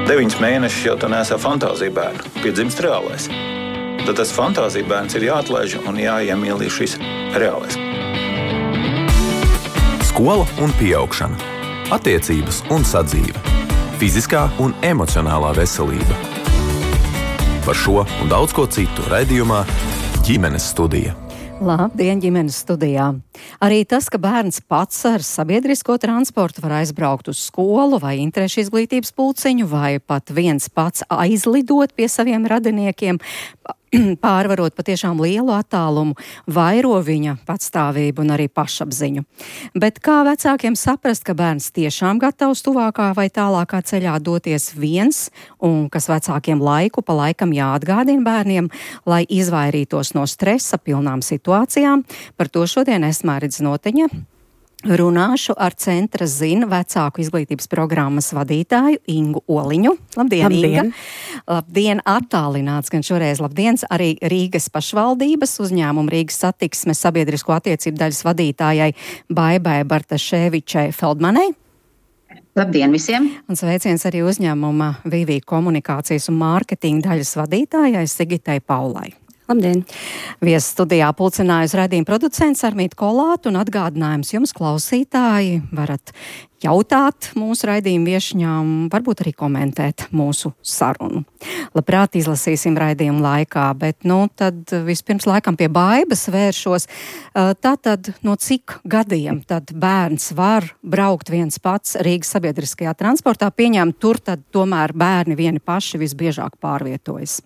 9 mēnešus jau tu nesā fantāzija bērnu, piedzimst reālais. Tad tas fantāzija bērns ir jāatlaiž un jāiemīlī šis reālais. Skola un pieaugšana, attiecības un sadzīve, fiziskā un emocionālā veselība. Par šo un daudz ko citu raidījumā Ģimenes studija. Labdien, ģimenes studijā. Arī tas, ka bērns pats ar sabiedrisko transportu var aizbraukt uz skolu vai interešu izglītības pulciņu, vai pat viens pats aizlidot pie saviem radiniekiem, pārvarot patiešām lielu attālumu, vairo viņa patstāvību un arī pašapziņu. Bet kā vecākiem saprast, ka bērns tiešām gatavs tuvākā vai tālākā ceļā doties viens, un kas vecākiem laiku pa laikam jāatgādina bērniem, lai izvairītos no stresa pilnām situācijām? Par to šodien es, Māridze Noteņa, runāšu ar Centra Zin vecāku izglītības programmas vadītāju Ingu Oliņu. Labdien, Inga! Labdien, attālināts, gan šoreiz labdiens arī Rīgas pašvaldības uzņēmuma Rīgas satiksmes sabiedrisko attiecību daļas vadītājai Baibai Bartaševičai Feldmanai. Labdien visiem! Un sveiciens arī uzņēmuma VV komunikācijas un mārketinga daļas vadītājai Sigitai Paulai. Labdien! Viesu studijā pulcinājusi raidījuma producents Armīta Kolāta un atgādinājums jums, klausītāji, varat jautāt mūsu raidījuma viešņām, varbūt arī komentēt mūsu sarunu. Labprāt izlasīsim raidījumu laikā, bet tad vispirms laikam pie Baibas vēršos. Tātad no cik gadiem tad bērns var braukt viens pats Rīgas sabiedriskajā transportā, pieņemt tur tad tomēr bērni vieni paši visbiežāk pārvietojas?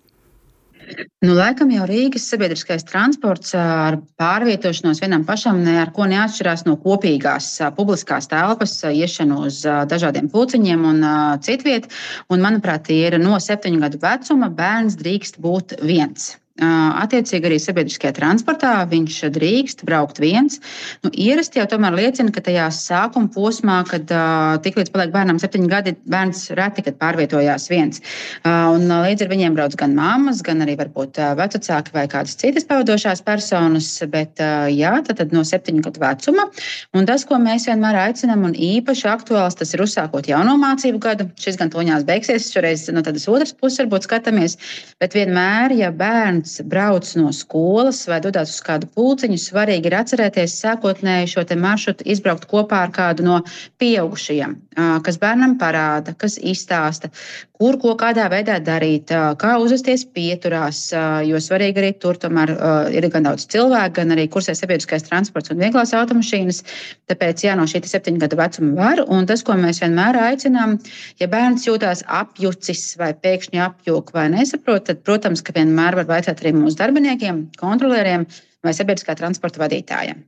Laikam jau Rīgas sabiedriskais transports ar pārvietošanos vienam pašam neko neatšķirās no kopīgās publiskās telpas, iešanu uz dažādiem pulciņiem un citviet. Un, manuprāt, ir no 7 gadu vecuma bērns drīkst būt viens. Attiecīgi arī sabiedriskajā transportā viņš drīkst braukt viens. Ierasti jau tomēr liecina, ka tajā sākuma posmā, kad tiklīdz paliek bērnam 7 gadi, bērns reti, kad pārvietojās viens. Un līdz ar viņiem brauc gan mammas, gan arī varbūt vecāki vai kādas citas pavadošās personas, bet tad no 7 gadu vecuma. Un tas, ko mēs vienmēr aicinām un īpaši aktuāls, tas ir uzsākot jauno mācību gadu. Šis gan toņās beigsies, šoreiz no tādas otras puses varbūt skatāmies, bet vienmēr, ja bērns brauc no skolas vai dodas uz kādu pulciņu, svarīgi ir atcerēties sākotnēji šo te maršrutu izbraukt kopā ar kādu no pieaugušajiem, kas bērnam parāda, kas izstāsta, kur ko kādā veidā darīt, kā uzvesties pieturās, jo svarīgi arī tur tomēr ir gan daudz cilvēku, gan arī kursē sabiedriskais transports un vieglās automašīnas, tāpēc no šī 7 gadu vecuma var, un tas, ko mēs vienmēr aicinām, ja bērns jūtās apjucis vai pēkšņi apjūk vai nesaprot, tad, protams, ka vienmēr var vaicāt arī mūsu darbiniekiem, kontrolieriem vai sabiedriskā transporta vadītājiem.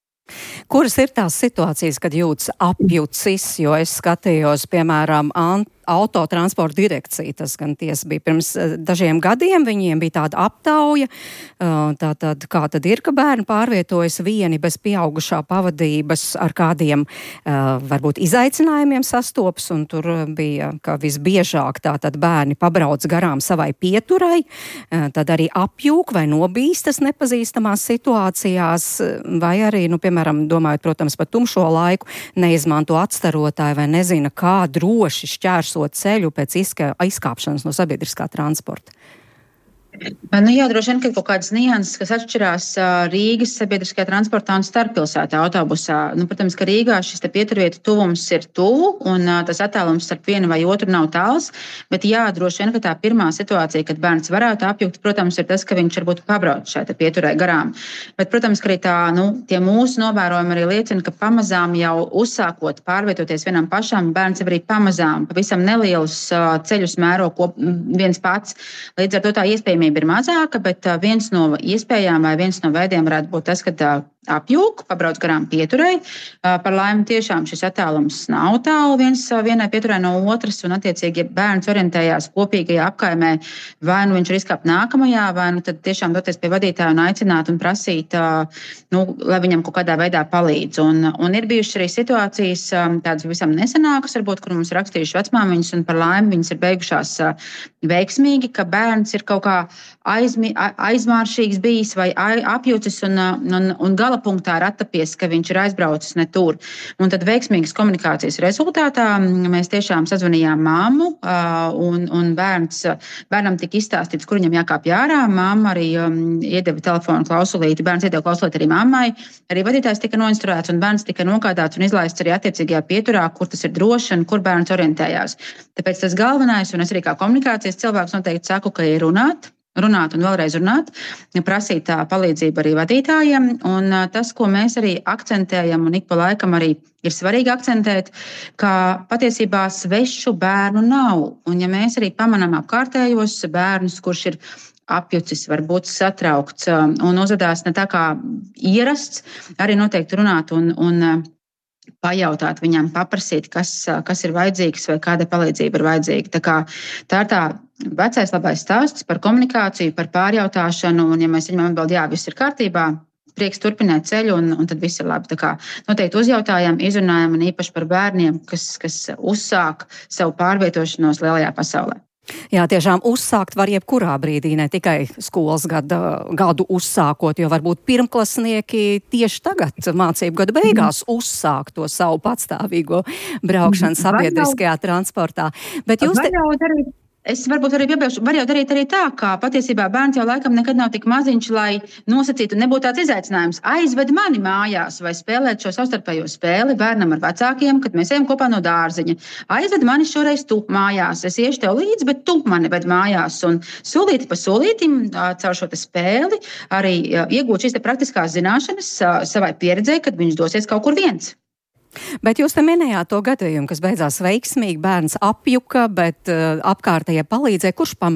Kuras ir tās situācijas, kad jūtas apjucis, jo es skatījos, piemēram, Autotransporta direkcija, tas gan tiesa bija pirms dažiem gadiem, viņiem bija tāda aptauja, tātad kā tad ir, ka bērni pārvietojas vieni bez pieaugušā pavadības, ar kādiem varbūt izaicinājumiem sastopas, un tur bija, ka visbiežāk tātad bērni pabrauc garām savai pieturai, tad arī apjūk vai nobīstas nepazīstamās situācijās, vai arī, piemēram, domājot, protams, par tumšo laiku, neizmanto atstarotāju vai nezina, kā droši šķērsot ceļu pēc izkāpšanas no sabiedriskā transporta. Droši vien, ka ir kaut kādas nianses, kas atšķirās Rīgas sabiedriskajā transportā un starppilsētā autobusā. Protams, ka Rīgā šis pieturvietu tuvums ir tuvu, un tas attālums starp vienu vai otru nav tāls, bet droši vien, ka tā pirmā situācija, kad bērns varētu apjukt, protams, ir tas, ka viņš varbūt pabrauc šai pieturē garām. Bet, protams, ka arī tie mūsu novērojumi arī liecina, ka pamazām jau uzsākot pārvietoties vienam pašam, bērns arī pamazām, pavisam nelielus ceļus mēro viens pats. Līdz ar to tā iespējamība ir mazāka, bet viens no iespējām vai viens no veidiem varētu būt tas, ka apjūk, pabrauc garām pieturai. Par laimi tiešām šis attālums nav tālu vienai pieturai no otras, un attiecīgi, ja bērns orientējās kopīgajā apkaimē, vai viņš ir izkāpt nākamajā, vai tad tiešām doties pie vadītāja un aicināt un prasīt, lai viņam kaut kādā veidā palīdz. Un ir bijušas arī situācijas, tādas visam nesenākas, varbūt, kur mums rakstījuši vecmāmiņas, un par laimi viņas ir beigušās veiksmīgi, ka bērns ir kaut kā aizmāršīgs bijis vai apjūcis un galā gala punktā ir attapies, ka viņš ir aizbraucis ne tur. Un tad veiksmīgas komunikācijas rezultātā mēs tiešām sazvanījām mammu, un bērnam tika izstāstīts, kur viņam jākāpj ārā. Mamma arī iedeva telefonu klausulīti, bērns iedeva klausulīti arī mammai. Arī vadītājs tika noinstruēts, un bērns tika nogādāts un izlaists arī attiecīgajā pieturā, kur tas ir droši un kur bērns orientējās. Tāpēc tas galvenais, un es arī kā komunikācijas cilvēks noteikti saku, ka ir runāt un vēlreiz runāt, prasīt palīdzību arī vadītājiem. Un tas, ko mēs arī akcentējam, un ik pa laikam arī ir svarīgi akcentēt, ka patiesībā svešu bērnu nav. Un ja mēs arī pamanām apkārtējos bērnus, kurš ir apjucis, varbūt satraukts un uzvedās ne tā kā ierasts, arī noteikti runāt un pajautāt viņam, paprasīt, kas ir vajadzīgs vai kāda palīdzība ir vajadzīga. Tā ir tā vecais labais stāsts par komunikāciju, par pārjautāšanu, un ja mēs viņam atbild, jā, viss ir kārtībā, prieks turpināt ceļu, un tad viss ir labi. Noteikti uzjautājām, izrunājām, un īpaši par bērniem, kas uzsāk savu pārvietošanos lielajā pasaulē. Jā, tiešām uzsākt var jebkurā brīdī, ne tikai skolas gadu uzsākot, jo varbūt pirmklasnieki tieši tagad mācību gada beigās uzsāk to savu patstāvīgo braukšanu sabiedriskajā transportā. Bet jūs Es varbūt arī piebilšu, var jau darīt arī tā, ka patiesībā bērns jau laikam nekad nav tik maziņš, lai nosacītu, nebūtu tāds izaicinājums. Aizved mani mājās vai spēlēt šo savstarpējo spēli bērnam ar vecākiem, kad mēs ejam kopā no dārziņa. Aizved mani šoreiz tu mājās, es iešu tev līdzi, bet tu mani ved mājās. Un solīti pa solītim caur šo te spēli arī iegūt šīs te praktiskās zināšanas savai pieredzē, kad viņš dosies kaut kur viens. Bet jūs te minējāt to gadījumu, kas beidzās veiksmīgi, bērns apjuka, bet apkārtējie palīdzēja.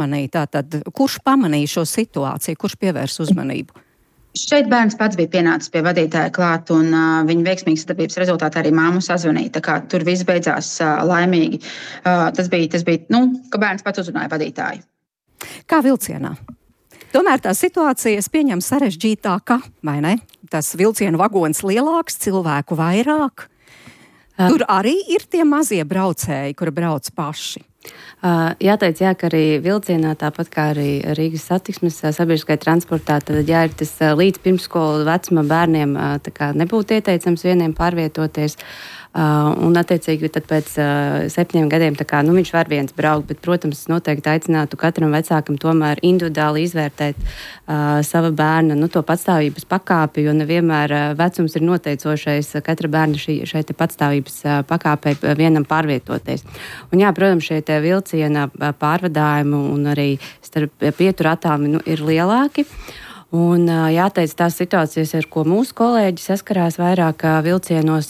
Kurš pamanīja šo situāciju, kurš pievērs uzmanību? Šeit bērns pats bija pienācis pie vadītāja klāt, un viņa veiksmīgas sadarbības rezultātā arī māmu sazvanīja. Tur viss beidzās laimīgi. Tas bija, ka bērns pats uzrunāja vadītāju. Kā vilcienā? Tomēr tā situācija, es pieņemu, sarežģītāka, vai ne? Tas vilcienu vagons lielāks, cilvēku vairāk. Tur arī ir tie mazie braucēji, kuri brauc paši. Jāteic, ka arī vilcienā, tāpat kā arī Rīgas satiksmes sabiedriskajā transportā, tad ir tas līdz pirmsskolu vecuma bērniem nebūtu ieteicams vieniem pārvietoties. Un, attiecīgi, tad pēc 7 gadiem viņš var viens braukt, bet, protams, noteikti aicinātu katram vecākam tomēr individuāli izvērtēt sava bērna to patstāvības pakāpi, jo nevienmēr vecums ir noteicošais katra bērna šai patstāvības pakāpei vienam pārvietoties. Un, jā, protams, šie te vilciena pārvadājumi un arī starp pieturu attālumi ir lielāki. Un jāteic, tās situācijas, ar ko mūsu kolēģi saskarās vairāk vilcienos,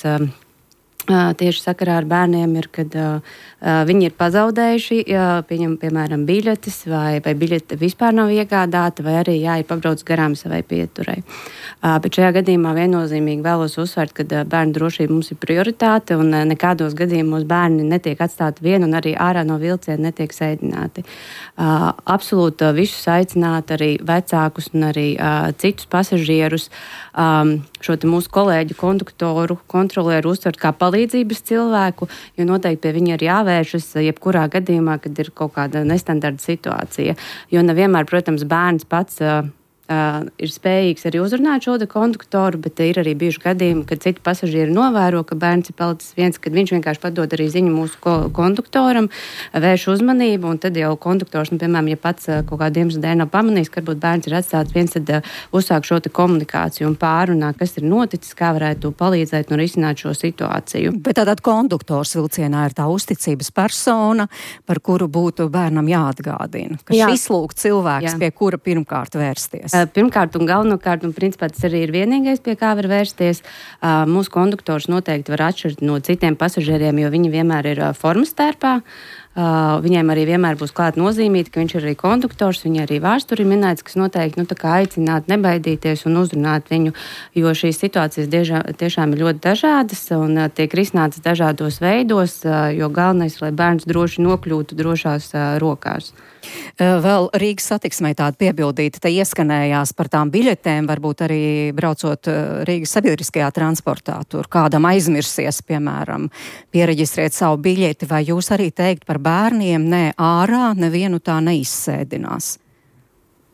tieši sakarā ar bērniem ir, kad viņi ir pazaudējuši, piemēram, biļetes vai biļete vispār nav iegādāta, vai arī ir pabrauc garām savai pieturai. Bet šajā gadījumā viennozīmīgi vēlos uzsvērt, ka bērnu drošība mums ir prioritāte un nekādos gadījumos bērni netiek atstāti vieni un arī ārā no vilciena netiek sēdināti. Absolūti visus aicināt arī vecākus un arī citus pasažierus šo te mūsu kolēģu konduktoru, kontrolieru uztvert kā palīdzības cilvēku, jo noteikti pie viņa ir jāvēršas jebkurā gadījumā, kad ir kaut kāda nestandarta situācija. Jo nevienmēr, protams, bērns pats ir spējīgs arī uzrunāt šo konduktoru, bet ir arī bijuši gadījumi, kad citi pasažieri novēro, ka bērns ir palicis viens, kad viņš vienkārši padod arī ziņu mūsu konduktoram, vērš uzmanību, un tad jau konduktors, piemēram, ja pats kaut kādu iemeslu dēļ nav pamanījis, ka varbūt bērns ir atstāts viens, tad uzsāk šo komunikāciju un pārunā, kas ir noticis, kā varētu palīdzēt un risināt šo situāciju. Bet tātad konduktors vilcienā ir tā uzticības persona, par kuru būtu bērnam jāatgādina, ka šis lūk cilvēks, pie kura pirmkārt vērsties. Pirmkārt un galvenokārt, un principā tas arī ir vienīgais, pie kā var vērsties. Mūsu konduktors noteikti var atšķirt no citiem pasažieriem, jo viņi vienmēr ir formas tērpā. Viņiem arī vienmēr būs klāt nozīmīti, ka viņš ir arī konduktors, viņa arī vēsturī minēts, kas noteikti aicināt nebaidīties un uzrunāt viņu, jo šīs situācijas tiešām ir ļoti dažādas un tiek risinātas dažādos veidos, jo galvenais, lai bērns droši nokļūtu drošās rokās. Vēl Rīgas satiksmē tāda piebildīta, te ieskanējās par tām biļetēm, varbūt arī braucot Rīgas sabiedriskajā transportā, tur kādam aizmirsies, piemēram, piereģistrēt savu biļeti, vai jūs arī teikt par bērniem, ārā nevienu tā neizsēdinās?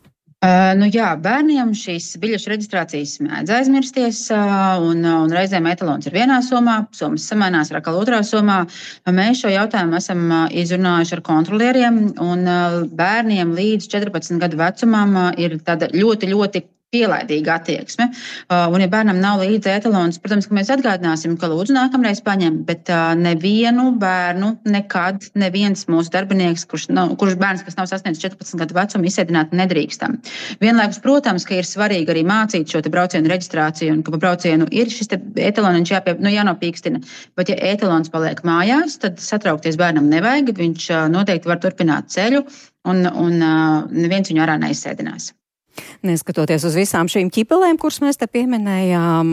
Bērniem šīs biļešu reģistrācijas mēdz aizmirsties, un reizēm etalons ir vienā somā, somas samainās ar atkal otrā somā. Mēs šo jautājumu esam izrunājuši ar kontrolieriem, un bērniem līdz 14 gadu vecumam ir tāda ļoti, ļoti pielaidīga attieksme. Un, ja bērnam nav līdzi etalons, protams, ka mēs atgādināsim, ka lūdzu nākamreiz paņem, bet nevienu bērnu nekad, neviens mūsu darbinieks, kurš bērns, kas nav sasniedzis 14 gadu vecumu, izsēdināt nedrīkstam. Vienlaikus, protams, ka ir svarīgi arī mācīt šo te braucienu reģistrāciju, un ka pa braucienu ir šis te etaloniņš jānopīkstina, bet ja etalons paliek mājās, tad satraukties bērnam nevajag, viņš noteikti var turpināt ceļu, un neviens viņu ārā neizsēdinās. Neskatoties uz visām šīm ķipelēm, kuras mēs te pieminējām,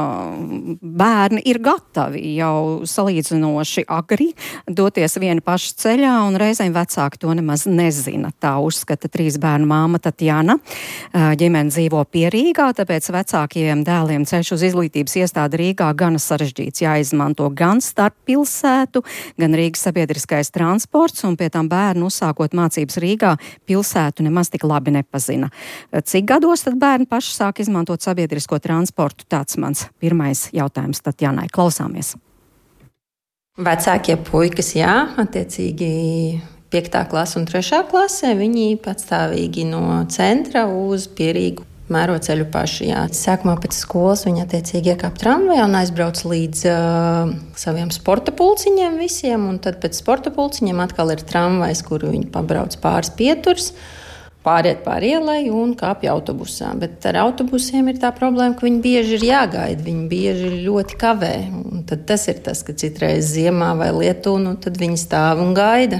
bērni ir gatavi jau salīdzinoši agri doties vieni paši ceļā, un reizēm vecāki to nemaz nezina. Tā uzskata 3 bērnu māma Tatjana. Ģimene dzīvo pie Rīgā, tāpēc vecākiem dēliem ceļš uz izglītības iestādi Rīgā gana sarežģīts. Jāizmanto gan starp pilsētu, gan Rīgas sabiedriskais transports, un pie tam bērnu uzsākot mācības Rīgā pilsētu nemaz tik labi nepazina. Cik gados tad bērni paši sāk izmantot sabiedrisko transportu? Tāds mans pirmais jautājums Tatjanai. Klausāmies. Vecākie puikas, jā, attiecīgi 5. klase un 3. klasē, viņi patstāvīgi no centra uz Pierīgu mēro ceļu paši. Jā. Sākumā pēc skolas viņi attiecīgi iekāp tramvajā un aizbrauc līdz saviem sporta pulciņiem visiem, un tad pēc sporta pulciņiem atkal ir tramvajs, kuru viņi pabrauc pāris pieturs, pāriet pāri ielai un kāpj autobusā. Bet ar autobusiem ir tā problēma, ka viņi bieži ir jāgaida, viņi bieži ļoti kavē. Un tad tas ir tas, ka citreiz ziemā vai lietū, tad viņi stāv un gaida.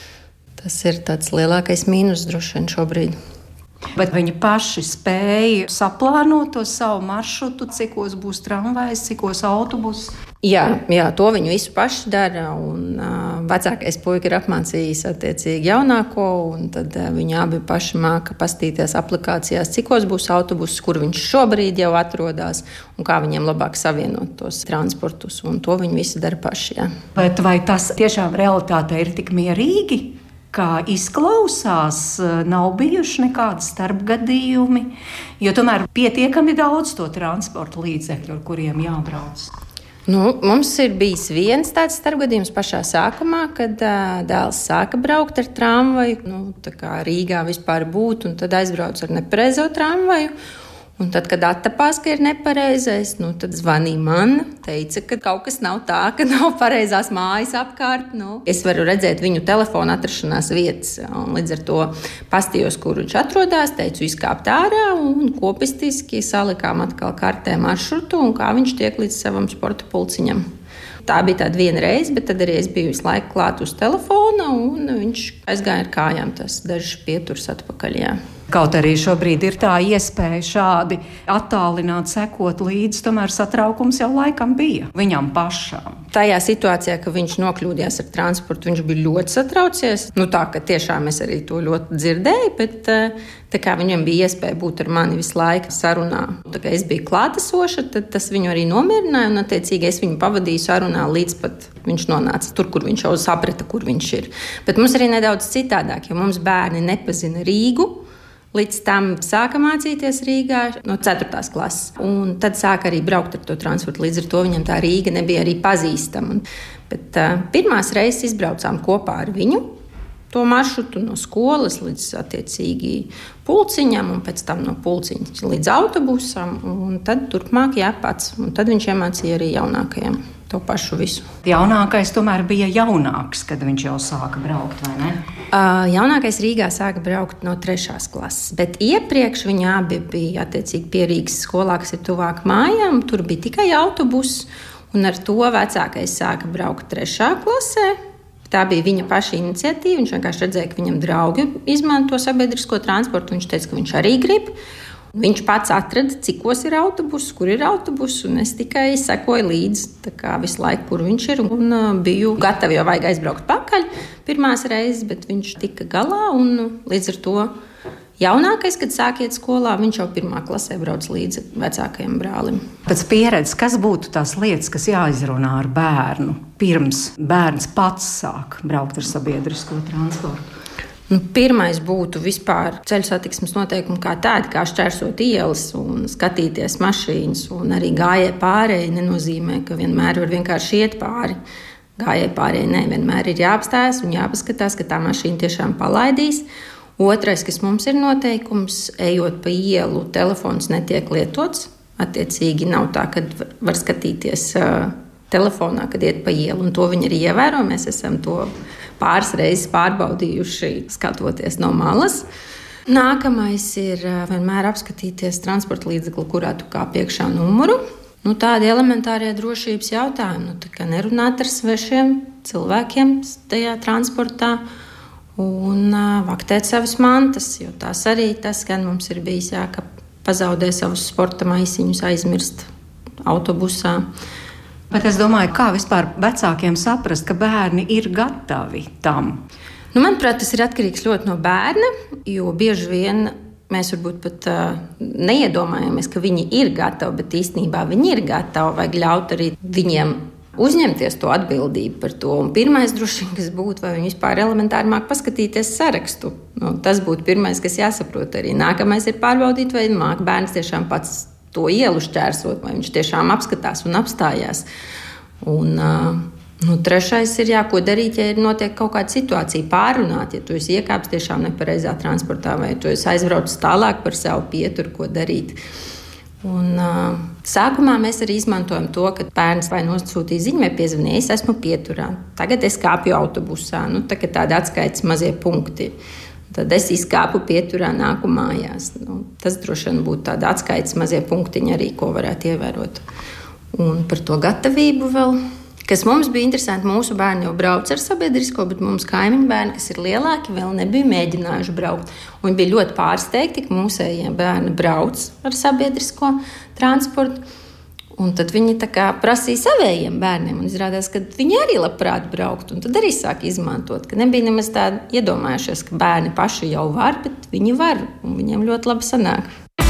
Tas ir tāds lielākais mīnus droši vien šobrīd. Bet viņi paši spēja saplānot to savu maršrutu, cikos būs tramvajs, cikos autobus? Jā, to viņi visu paši dara, un vecākais puika ir apmācījis attiecīgi jaunāko, un tad viņi abi paši māka pastīties aplikācijās, cikos būs autobus, kur viņš šobrīd jau atrodas, un kā viņiem labāk savienot tos transportus, un to viņi visi dara paši, jā. Bet vai tas tiešām realitāte ir tik mierīgi? Kā izklausās, nav bijuši nekādi starpgadījumi, jo tomēr pietiekami daudz to transporta līdzekļu, ar kuriem jābrauc. Mums ir bijis viens tāds starpgadījums pašā sākumā, kad dēls sāka braukt ar tramvaju, tā kā Rīgā vispār būt, un tad aizbrauc ar nepareizo tramvaju. Un tad, kad attapās, ka ir nepareizais, tad zvanīja man, teica, ka kaut kas nav tā, ka nav pareizās mājas apkārt. Es varu redzēt viņu telefonu atrašanās vietas, un līdz ar to pastījos, kur viņš atrodas, teicu izkāpt ārā, un kopistiski salikām atkal kartē maršrutu, un kā viņš tiek līdz savam sporta pulciņam. Tā bija tāda viena reize, bet tad arī es biju visu laiku klāt uz telefona, un viņš aizgāja ar kājām tas dažs pieturs atpakaļ, jā. Kaut arī šobrīd ir tā iespēja šādi attālināt, sekot līdzi, tomēr satraukums jau laikam bija viņam pašam. Tajā situācijā, ka viņš nokļūdījās ar transportu, viņš bija ļoti satraucies. Tā, ka tiešām es arī to ļoti dzirdēju, bet tā kā viņam bija iespēja būt ar mani visu laiku sarunā, tā kā es biju klātesoša, tad tas viņu arī nomierināja, un attiecīgi es viņu pavadīju sarunā līdz pat viņš nonāca tur, kur viņš jau saprata, kur viņš ir. Bet mums arī nedaudz citādāk, jo mums bērni nepazina Rīgu. Līdz tam sāka mācīties Rīgā no 4. klases. Un tad sāka arī braukt ar to transportu. Līdz ar to viņam tā Rīga nebija arī pazīstama. Bet pirmās reizes izbraucām kopā ar viņu to maršrutu no skolas līdz attiecīgi pulciņam, un pēc tam no pulciņa līdz autobusam. Un tad turpmāk pats. Un tad viņš iemācīja arī jaunākajam to pašu visu. Jaunākais tomēr bija jaunāks, kad viņš jau sāka braukt, vai ne? Jaunākais Rīgā sāka braukt no 3. klases, bet iepriekš viņi abi bija attiecīgi pie Rīgas skolā, kas ir tuvāk mājām. Tur bija tikai autobus, un ar to vecākais sāka braukt 3. klasē. Tā bija viņa paša iniciatīva. Viņš vienkārši redzēja, ka viņam draugi izmanto sabiedrisko transportu. Viņš teica, ka viņš arī grib. Viņš pats atrada, cikos ir autobus, kur ir autobus, un es tikai sekoju līdzi visu laiku, kur viņš ir. Un biju gatava, jo vajag aizbraukt pakaļ pirmās reizes, bet viņš tika galā, un līdz ar to jaunākais, kad sāk iet skolā, viņš jau 1. klasē brauc līdzi vecākajam brālim. Pēc pieredzes, kas būtu tās lietas, kas jāizrunā ar bērnu, pirms bērns pats sāk braukt ar sabiedrisko transportu? Pirmais būtu vispār ceļu satiksmes noteikumi kā tādi, kā šķērsot ielas un skatīties mašīnas. Un arī gājēji pārēji nenozīmē, ka vienmēr var vienkārši iet pāri. Gājēji pārēji nevienmēr ir jāapstājas un jāpaskatās, ka tā mašīna tiešām palaidīs. Otrais, kas mums ir noteikums, ejot pa ielu, telefons netiek lietots. Attiecīgi nav tā, ka var skatīties telefonā, kad iet pa ielu, un to viņi arī ievēro. Mēs esam to pāris reizes pārbaudījuši, skatoties no malas. Nākamais ir vienmēr apskatīties transporta līdzekli, kurā tu kāp iekšā numuru. Tādi elementārie drošības jautājumi, tā kā nerunāt ar svešiem cilvēkiem tajā transportā un vaktēt savas mantas, jo tas arī tas, gan mums ir bijis ka pazaudē savus sporta maisiņus, aizmirst autobusā. Bet es domāju, kā vispār vecākiem saprast, ka bērni ir gatavi tam? Manuprāt, tas ir atkarīgs ļoti no bērna, jo bieži vien mēs varbūt pat neiedomājamies, ka viņi ir gatavi, bet īstenībā viņi ir gatavi. Vajag ļaut arī viņiem uzņemties to atbildību par to. Un pirmais droši vien, kas būtu, vai viņi vispār elementāri māk paskatīties sarakstu. Tas būtu pirmais, kas jāsaprot arī. Nākamais ir pārbaudīt, vai māk bērns tiešām pats to ielu šķērsot, vai viņš tiešām apskatās un apstājās. Un trešais ir, ko darīt, ja notiek kaut kāda situācija, pārrunāt, ja tu esi iekāpis tiešām nepareizā transportā, vai tu esi aizbraucis tālāk par savu pieturu, ko darīt. Un sākumā mēs arī izmantojam to, ka bērns vai nosūtīja ziņu, vai piezvanīja, es esmu pieturā. Tagad es kāpju autobusā, tādi atskaites mazie punkti. Tad es izkāpu pieturā, nāku mājās. Tas droši vien būtu tāda atskaites mazie punktiņi arī, ko varētu ievērot. Un par to gatavību vēl, kas mums bija interesanti, mūsu bērni jau brauc ar sabiedrisko, bet mums kaimiņu bērni, kas ir lielāki, vēl nebija mēģinājuši braukt. Un viņi bija ļoti pārsteigti, ka mūsējie bērni brauc ar sabiedrisko transportu. Un tad viņi prasīja savējiem bērniem, un izrādās, ka viņi arī labprāt braukt. Un tad arī sāk izmantot, ka nebija nemaz tā iedomājušies, ka bērni paši jau var, bet viņi var, un viņiem ļoti labi sanāk.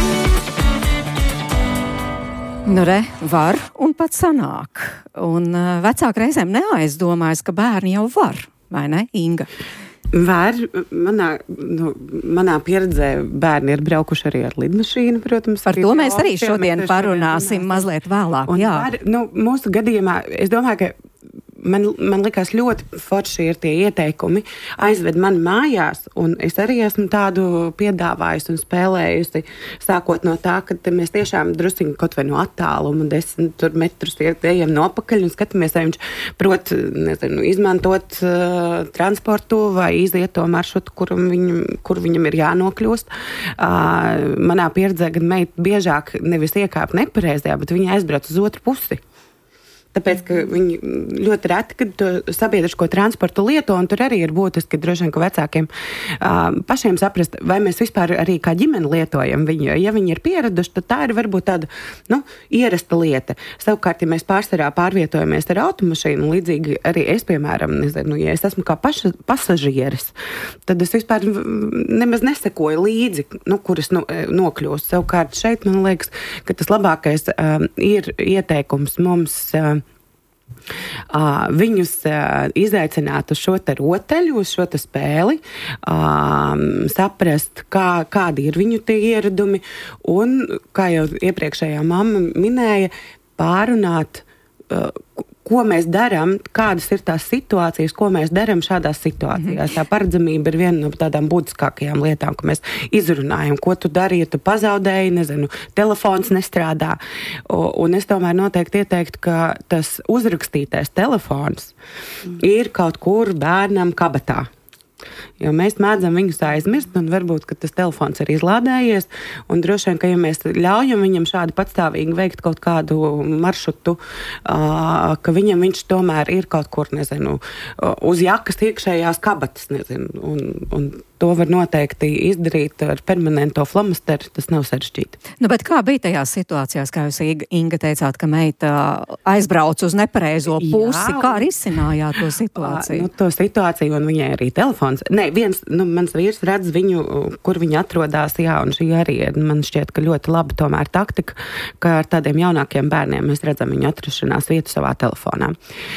Var un pat sanāk. Un vecāki reizēm neaizdomājas, ka bērni jau var, vai ne, Inga? Var. Manā pieredzē bērni ir braukuši arī ar lidmašīnu, protams. Par to mēs arī šodien parunāsim mazliet vēlāk. Mūsu gadījumā, es domāju, ka man likās ļoti forši ir tie ieteikumi. Aizved mani mājās, un es arī esmu tādu piedāvājusi un spēlējusi, sākot no tā, ka mēs tiešām drusciņi kaut vai no attāluma 10 metrus ejam nopakaļ un skatāmies, vai viņš prot, izmantot transportu vai iziet to maršrutu, kur viņam ir jānokļūst. Manā pieredzē gan meita biežāk nevis iekāp nepareizajā, bet viņa aizbrauc uz otru pusi. Tāpēc, ka viņi ļoti reti, kad to sabiedrisko transportu lieto, un tur arī ir būtiski, droši vien, ka vecākiem pašiem saprast, vai mēs vispār arī kā ģimeni lietojam viņu. Ja viņi ir pieraduši, tad tā ir varbūt tāda, ierasta lieta. Savukārt, ja mēs pārsvarā pārvietojamies ar automašīnu, līdzīgi arī es, piemēram, ja es esmu kā pasažieris, tad es vispār nemaz nesekoju līdzi, kuras nokļūst. Savukārt, šeit, man liekas, ka tas labākais ir ieteikums mums viņus izaicināt uz šo te rotaļu, uz šo te spēli, saprast, kādi ir viņu tie ieradumi, un, kā jau iepriekšējā mamma minēja, pārunāt, ko mēs darām, kādas ir tās situācijas, ko mēs darām šādās situācijās. Tā paredzamība ir viena no tādām būtiskākajām lietām, ko mēs izrunājam. Ko tu dari, ja tu pazaudēji, telefons nestrādā. Un es tomēr noteikti ieteiktu, ka tas uzrakstītais telefons ir kaut kur bērnam kabatā. Jo mēs mēdzam viņus aizmirst, un varbūt, ka tas telefons ir izlādējies, un droši vien, ka ja mēs ļaujam viņam šādi patstāvīgi veikt kaut kādu maršrutu, ka viņš tomēr ir kaut kur, uz jakas iekšējās kabatas, un to var noteikti izdarīt ar permanento flamasteru, tas nav sarežģīti. Bet kā bija tajās situācijās, kā jūs, Inga, teicāt, ka meita aizbrauc uz nepareizo pusi, kā risinājāt to situāciju? To situāciju, un viņai arī telefons. Nē, mans vīrs redz viņu, kur viņi atrodas, jā, un šī arī ir, man šķiet, ka ļoti laba tomēr taktika, ka ar tādiem jaunākiem bērniem mēs redzam viņu atrašanās vietu savā telefonā.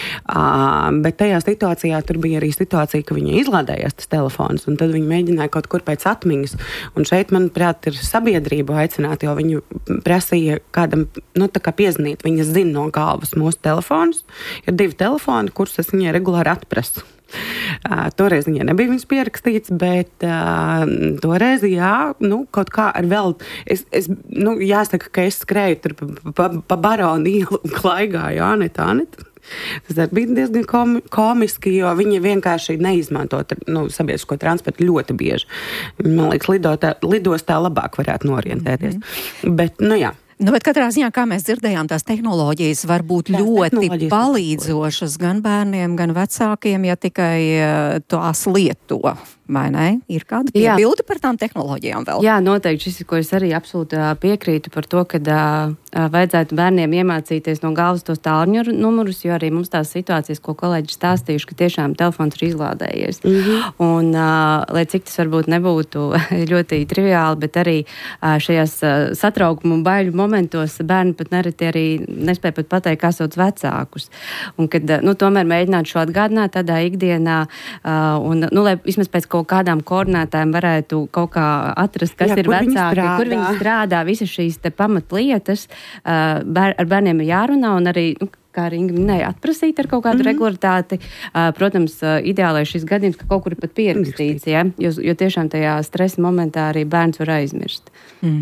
Bet tajā situācijā tur bija arī situācija, ka viņa izlādējās tas telefons, un tad viņi mēģināja kaut kur pēc atmiņas, un šeit, manuprāt, ir sabiedrību aicināt, jo viņu prasīja kādam, tā kā piezinīt, viņa zina no galvas mūsu telefonus, ir 2 telefoni, kurus es viņai regulāri atprasu. Toreiz viņai nebija viņas pierakstīts, bet toreiz, jā, kaut kā ar vēl, jāsaka, ka es skrēju tur pa Baronu ielu un klaigāju Aneta. Tas arī bija diezgan komiski, jo viņi vienkārši neizmanto sabiedrisko transportu ļoti bieži. Man liekas, lidostā labāk varētu norientēties. Bet, jā. Bet katrā ziņā, kā mēs dzirdējām, tās tehnoloģijas var būt ļoti palīdzošas gan bērniem, gan vecākiem, ja tikai tās lieto. Vai ne? Ir kāda piebilde par tām tehnoloģijām vēl? Jā, noteikti šis, ko es arī absolūti piekrītu par to, ka vajadzētu bērniem iemācīties no galvas tos tālruņa numurus, jo arī mums tās situācijas, ko kolēģi stāstījuši, ka tiešām telefons ir izlādējies. Un, lai cik tas varbūt nebūtu ļoti triviāli, bet arī šajās satraukumu un baiļu momentos bērni pat nereti arī nespēja pat pateikt, kā sauc vecākus. Un kad, tomēr mēģināt šo atgādināt tādā ikdienā, un, lai vismaz pēc kaut kādām koordinātēm varētu kaut kā atrast, kas ir vecāki, kur viņi strādā, visas šīs te pamatlietas, ar bērniem ir jārunā un arī, kā arī Inga minēja, atprasīt ar kaut kādu regularitāti. Protams, ideālais šis gadījums, ka kaut kur ir pat pierakstīts, ja? Jo tiešām tajā stresa momentā arī bērns var aizmirst.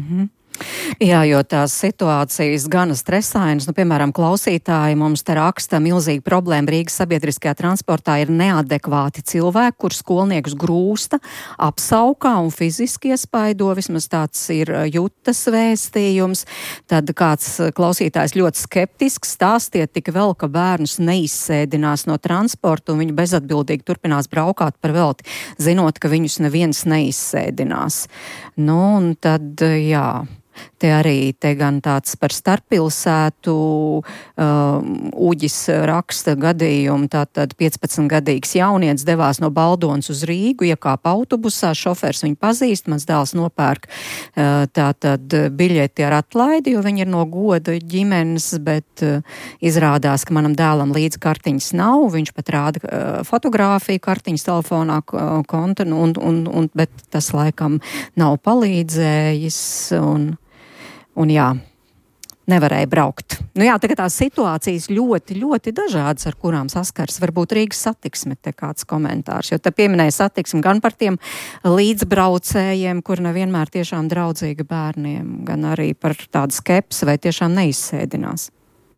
Jā, jo tās situācijas gana stresainas, piemēram, klausītāji mums te raksta milzīga problēma Rīgas sabiedriskajā transportā ir neadekvāti cilvēki, kur skolniekus grūsta, apsaukā un fiziski iespaido, vismaz tāds ir Jutas vēstījums. Tad kāds klausītājs ļoti skeptisks, stāstiet tik vēl, ka bērnus neizsēdinās no transporta un viņi bezatbildīgi turpinās braukāt par velti, zinot, ka viņus neviens neizsēdinās. Un tad, jā. Te arī gan tāds par starppilsētu Uģis raksta gadījumu, tātad 15-gadīgs jaunietis devās no Baldonas uz Rīgu, iekāpa autobusā, šofērs viņu pazīst, mans dēls nopērk tātad biļeti ar atlaidi, jo viņi ir no goda ģimenes, bet izrādās, ka manam dēlam līdz kartiņas nav, viņš pat rāda fotogrāfiju kartiņas telefonā konta, bet tas laikam nav palīdzējis un jā, nevarēja braukt. Tagad tās situācijas ļoti, ļoti dažādas, ar kurām saskars. Varbūt Rīgas satiksme te kāds komentārs, jo te pieminēja satiksmi gan par tiem līdzbraucējiem, kur nevienmēr tiešām draudzīgi bērniem, gan arī par tādu skepsi, vai tiešām neizsēdinās.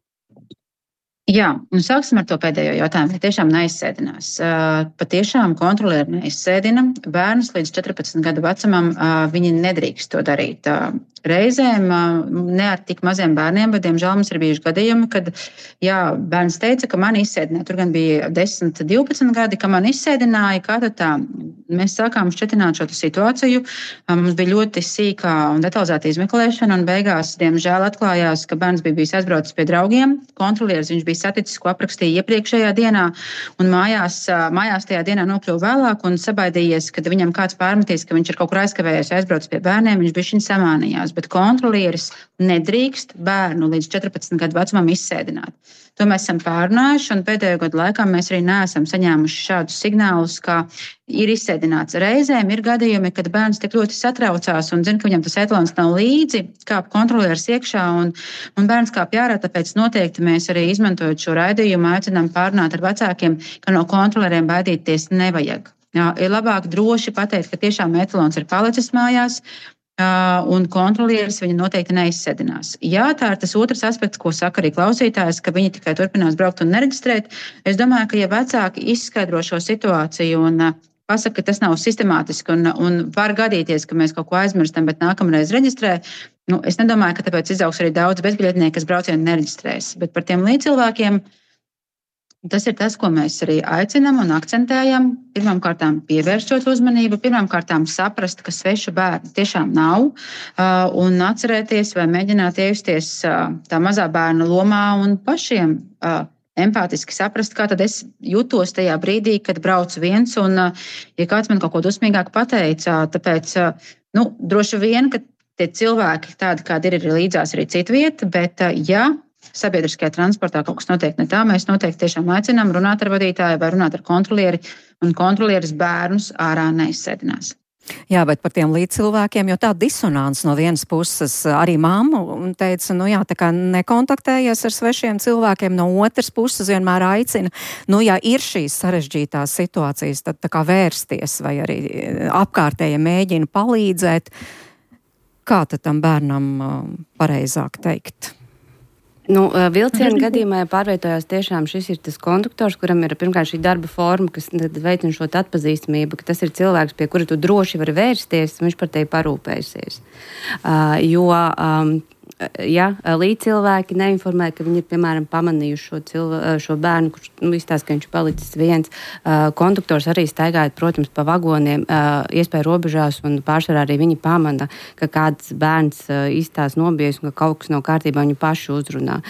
Jā, un sāksim ar to pēdējo jautājumu. Ja tiešām neizsēdinās. Patiešām kontrolieri neizsēdina. Bērnus līdz 14 gadu vecumam viņi nedrīkst to darīt. Reizēm ne ar tik maziem bērniem, bet, diemžēl, mums ir bijuši gadījumi, kad bērns teica, ka man izsēdināja. Tur gan bija 10, 12 gadi, ka man izsēdināja. Kā tad tā? Mēs sākām šķetināt šo situāciju. Mums bija ļoti sīkā un detalizēta izmeklēšana, un beigās, diemžēl, atklājās, ka bērns bija bijis aizbraucis pie draugiem. Kontrolieris viņš bija saticis, ko aprakstīja iepriekšējā dienā, un mājās tajā dienā nokļuva vēlāk un sabaidījies, kad viņam kāds pārmetīs, ka viņš ir kaut kur aizkavējies, aizbraucis pie bērniem, viņš bišķiņ samānījās, bet kontrolieris nedrīkst bērnu līdz 14 gadu vecumam izsēdināt. To mēs esam pārunājuši, un pēdējo gadu laikā mēs arī neesam saņēmuši šādus signālus, ka ir izsēdināts. Reizēm ir gadījumi, kad bērns tik ļoti satraucās un zina, ka viņam tas etalons nav līdzi, kāp kontrolieris iekšā un bērns kāp ārā, tāpēc noteikti mēs arī izmantojot šo raidījumu aicinām pārunāt ar vecākiem, ka no kontrolieriem baidīties nevajag. Jā, ir labāk droši pateikt, ka tiešām etalons ir palicis mājās, un kontrolieris viņu noteikti neizsēdinās. Jā, tā ir tas otrs aspekts, ko saka arī klausītājs, ka viņi tikai turpinās braukt un nereģistrēt. Es domāju, ka ja vecāki izskaidro šo situāciju un pasaka, ka tas nav sistemātiski un var gadīties, ka mēs kaut ko aizmirstam, bet nākamreiz reģistrē, es nedomāju, ka tāpēc izaugs arī daudz bezbiļetnieku, kas braucienu nereģistrēs. Bet par tiem līdzcilvēkiem tas ir tas, ko mēs arī aicinām un akcentējam. Pirmkārtām pievēršot uzmanību, pirmkārtām saprast, ka svešu bērnu tiešām nav, un atcerēties vai mēģināt iejusties tā mazā bērna lomā un pašiem empātiski saprast, kā tad es jutos tajā brīdī, kad braucu viens, un ja kāds man kaut ko dusmīgāk pateica, tāpēc, droši vien, ka tie cilvēki tādi, kādi ir līdzās arī citu vietu, bet ja sabiedriskajā transportā kaut kas notiek ne tā, mēs noteikti tiešām aicinām runāt ar vadītāju vai runāt ar kontrolieri, un kontrolieris bērnus ārā neizsēdinās. Jā, bet par tiem līdzcilvēkiem, jo tā disonance no vienas puses arī mamma teica, tā kā nekontaktējies ar svešiem cilvēkiem, no otras puses vienmēr aicina, ja ir šīs sarežģītās situācijas, tad tā kā vērsties vai arī apkārtējie mēģina palīdzēt. Kā tad tam bērnam pareizāk teikt? Vilciena gadījumā pārvietojās tiešām šis ir tas konduktors, kuram ir pirmkārt šī darba forma, kas veicina šo atpazīstamību, ka tas ir cilvēks, pie kura tu droši vari vērsties, viņš par tevi parūpēsies. Ja līdzcilvēki neinformē, ka viņi ir, piemēram, pamanījuši šo bērnu, kurš izstāsta, ka viņš ir palicis viens, konduktors arī staigājot, protams, pa vagoniem, iespēja robežās, un pārsvarā arī viņi pamana, ka kāds bērns izstāsta nobijies un ka kaut kas nav kārtībā, viņu paši uzrunā.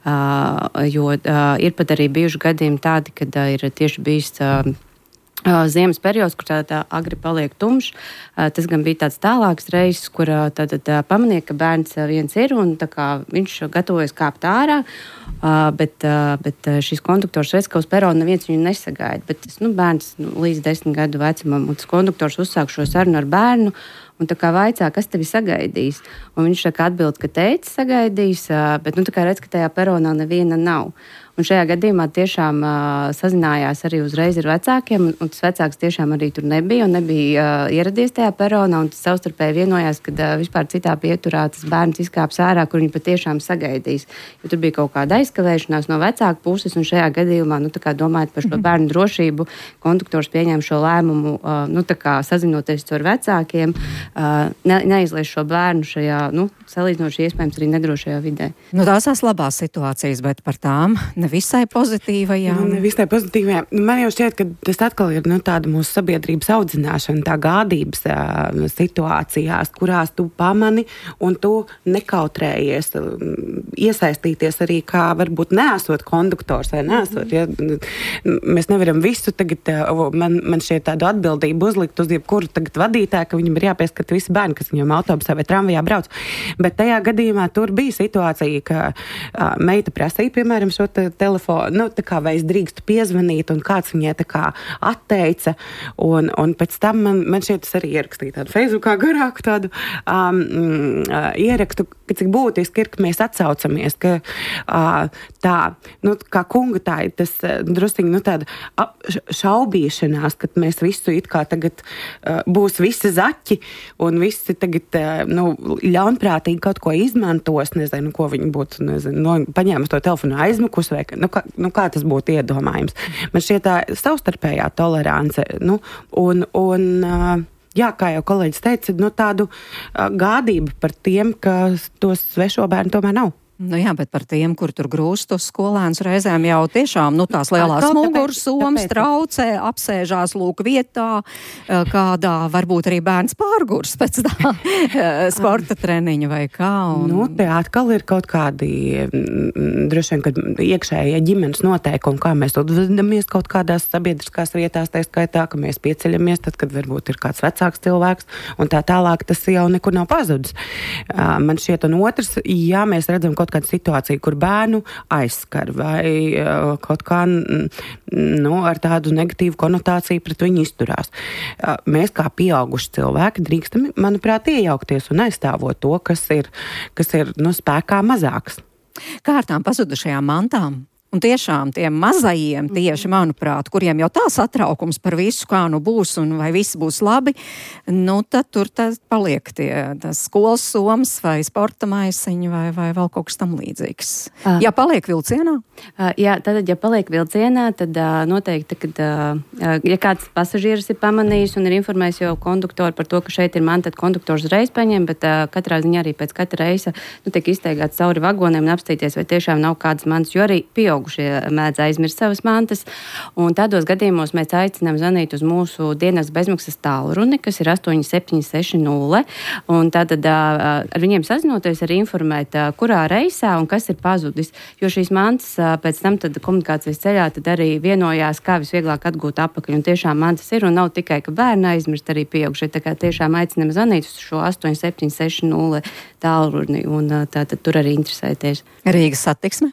Jo ir pat arī bijuši gadījumi tādi, kad ir tieši bijis ziemas periods, kur tā agri paliek tumšs. Tas gan bija tāds tālāks reizes, kur pamanīja, ka bērns viens ir un tā kā viņš gatavojas kāpt ārā, bet šis konduktors redz, ka uz perona neviens viņu nesagaida. Bet bērns līdz 10 gadu vecumam, un tas konduktors uzsāk šo sarunu ar bērnu, un tā kā vaicā, kas tevi sagaidīs. Un viņš atbild, ka tētis sagaidīs, bet tā kā redz, ka tajā peronā neviena nav. Un šajā gadījumā tiešām sazinājās arī uzreiz ar vecākiem, un tas vecāks tiešām arī tur nebija un nebija ieradies tajā peronā, un tas savstarpēji vienojās, kad vispār citā pieturā tas bērns izkāps ārā, kur viņi patiešām sagaidīs. Jo tur bija kaut kāda aizkavēšanās no vecāka puses, un šajā gadījumā, domājot par šo bērnu drošību, konduktors pieņēma šo lēmumu, sazinoties ar vecākiem, neizlies šo bērnu šajā, salīdzinoši iespējams arī nedrošajā vidē. Tās labās situācijas, bet par tām nevisai pozitīvajām. Nevisai pozitīvajām. Man jau šķiet, ka tas atkal ir tāda mūsu sabiedrības audzināšana, tā gādības situācijās, kurās tu pamani un tu nekautrējies iesaistīties arī kā varbūt neesot konduktors vai neesot. Ja? Mēs nevaram visu tagad, man šķiet tādu atbildību uzlikt uz jebkuru tagad vadītāju, ka viņam ir jāpieskata visi bērni, kas viņam autobusā vai tramvajā brauc. Bet tajā gadījumā tur bija situācija, ka meita prasīja, piemēram, šo telefonu, vai es drīkstu piezvanīt, un kāds viņai atteica, un pēc tam man šeit tas arī ierakstīja tādu Facebookā garāku tādu ierakstu, ka cik būtiski ir, ka mēs atsaucamies, ka kā kunga tā ir tas drusciņi, tāda šaubīšanās, ka mēs visu it kā tagad būs visi zaķi, un visi tagad, ļaunprātīgi kaut ko izmantos, nezinu, ko viņi būtu, paņēmas to telefonu aizmukus, vai kā tas būtu iedomājums. Man šķiet tā savstarpējā tolerance, jā, kā jau kolēģis teica, tādu gādību par tiem, ka tos svešo bērnu tomēr nav. Jā, bet par tiem, kur tur grūst tos skolēnus reizēm jau tiešām, tās lielās mugursomas traucē, apsēžās lūk vietā, kādā varbūt arī bērns pārgurs pēc tā sporta treniņa vai kā. Te atkal ir kaut kādi, droši vien, kad iekšējie ģimenes noteikumi, kā mēs uzvedamies kaut kādās sabiedriskās vietās, tā skaitā, ka mēs pieceļamies, tad, kad varbūt ir kāds vecāks cilvēks, un tā tālāk tas jau nekur nav pazudis. Man šķiet, un otrs, jā, mēs redzam kaut kāda situācija, kur bērnu aizskar vai kaut kā ar tādu negatīvu konotāciju pret viņu izturās. Mēs kā pieauguši cilvēki drīkstam, manuprāt, iejaukties un aizstāvot to, kas ir spēkā mazāks. Kā ar tām pazudušajām mantām? Un tiešām tiem mazajiem, tieši, manuprāt, kuriem jau tā satraukums par visu, kā būs un vai viss būs labi, tad tur paliek tas skolas somas vai sporta maisiņi vai vēl kaut kas tam līdzīgs. Ja paliek vilcienā? Jā, tad, ja paliek vilcienā, tad noteikti, kad, ja kāds pasažieris ir pamanījis un ir informējis jau konduktoru par to, ka šeit ir man, tad konduktors reiz paņem, bet katrā ziņā arī pēc katra reisa tiek izteigāts cauri vagoniem un apstīties, vai tiešām nav kādas manas, jo arī pieaug pieaugušie mēdz aizmirst savas mantas. Un tādos gadījumos mēs aicinām zvanīt uz mūsu dienas bezmaksas tālruni, kas ir 8760. Un tātad ar viņiem sazinoties arī informēt, kurā reisā un kas ir pazudis. Jo šīs mantas pēc tam tad komunikācijas ceļā tad arī vienojās, kā visvieglāk atgūt apakaļ. Un tiešām mantas ir un nav tikai, ka bērni aizmirst, arī pieaugušie. Tā kā tiešām aicinām zvanīt uz šo 8760 tālruni un tātad tur arī interesēties. Rīgas satiksme?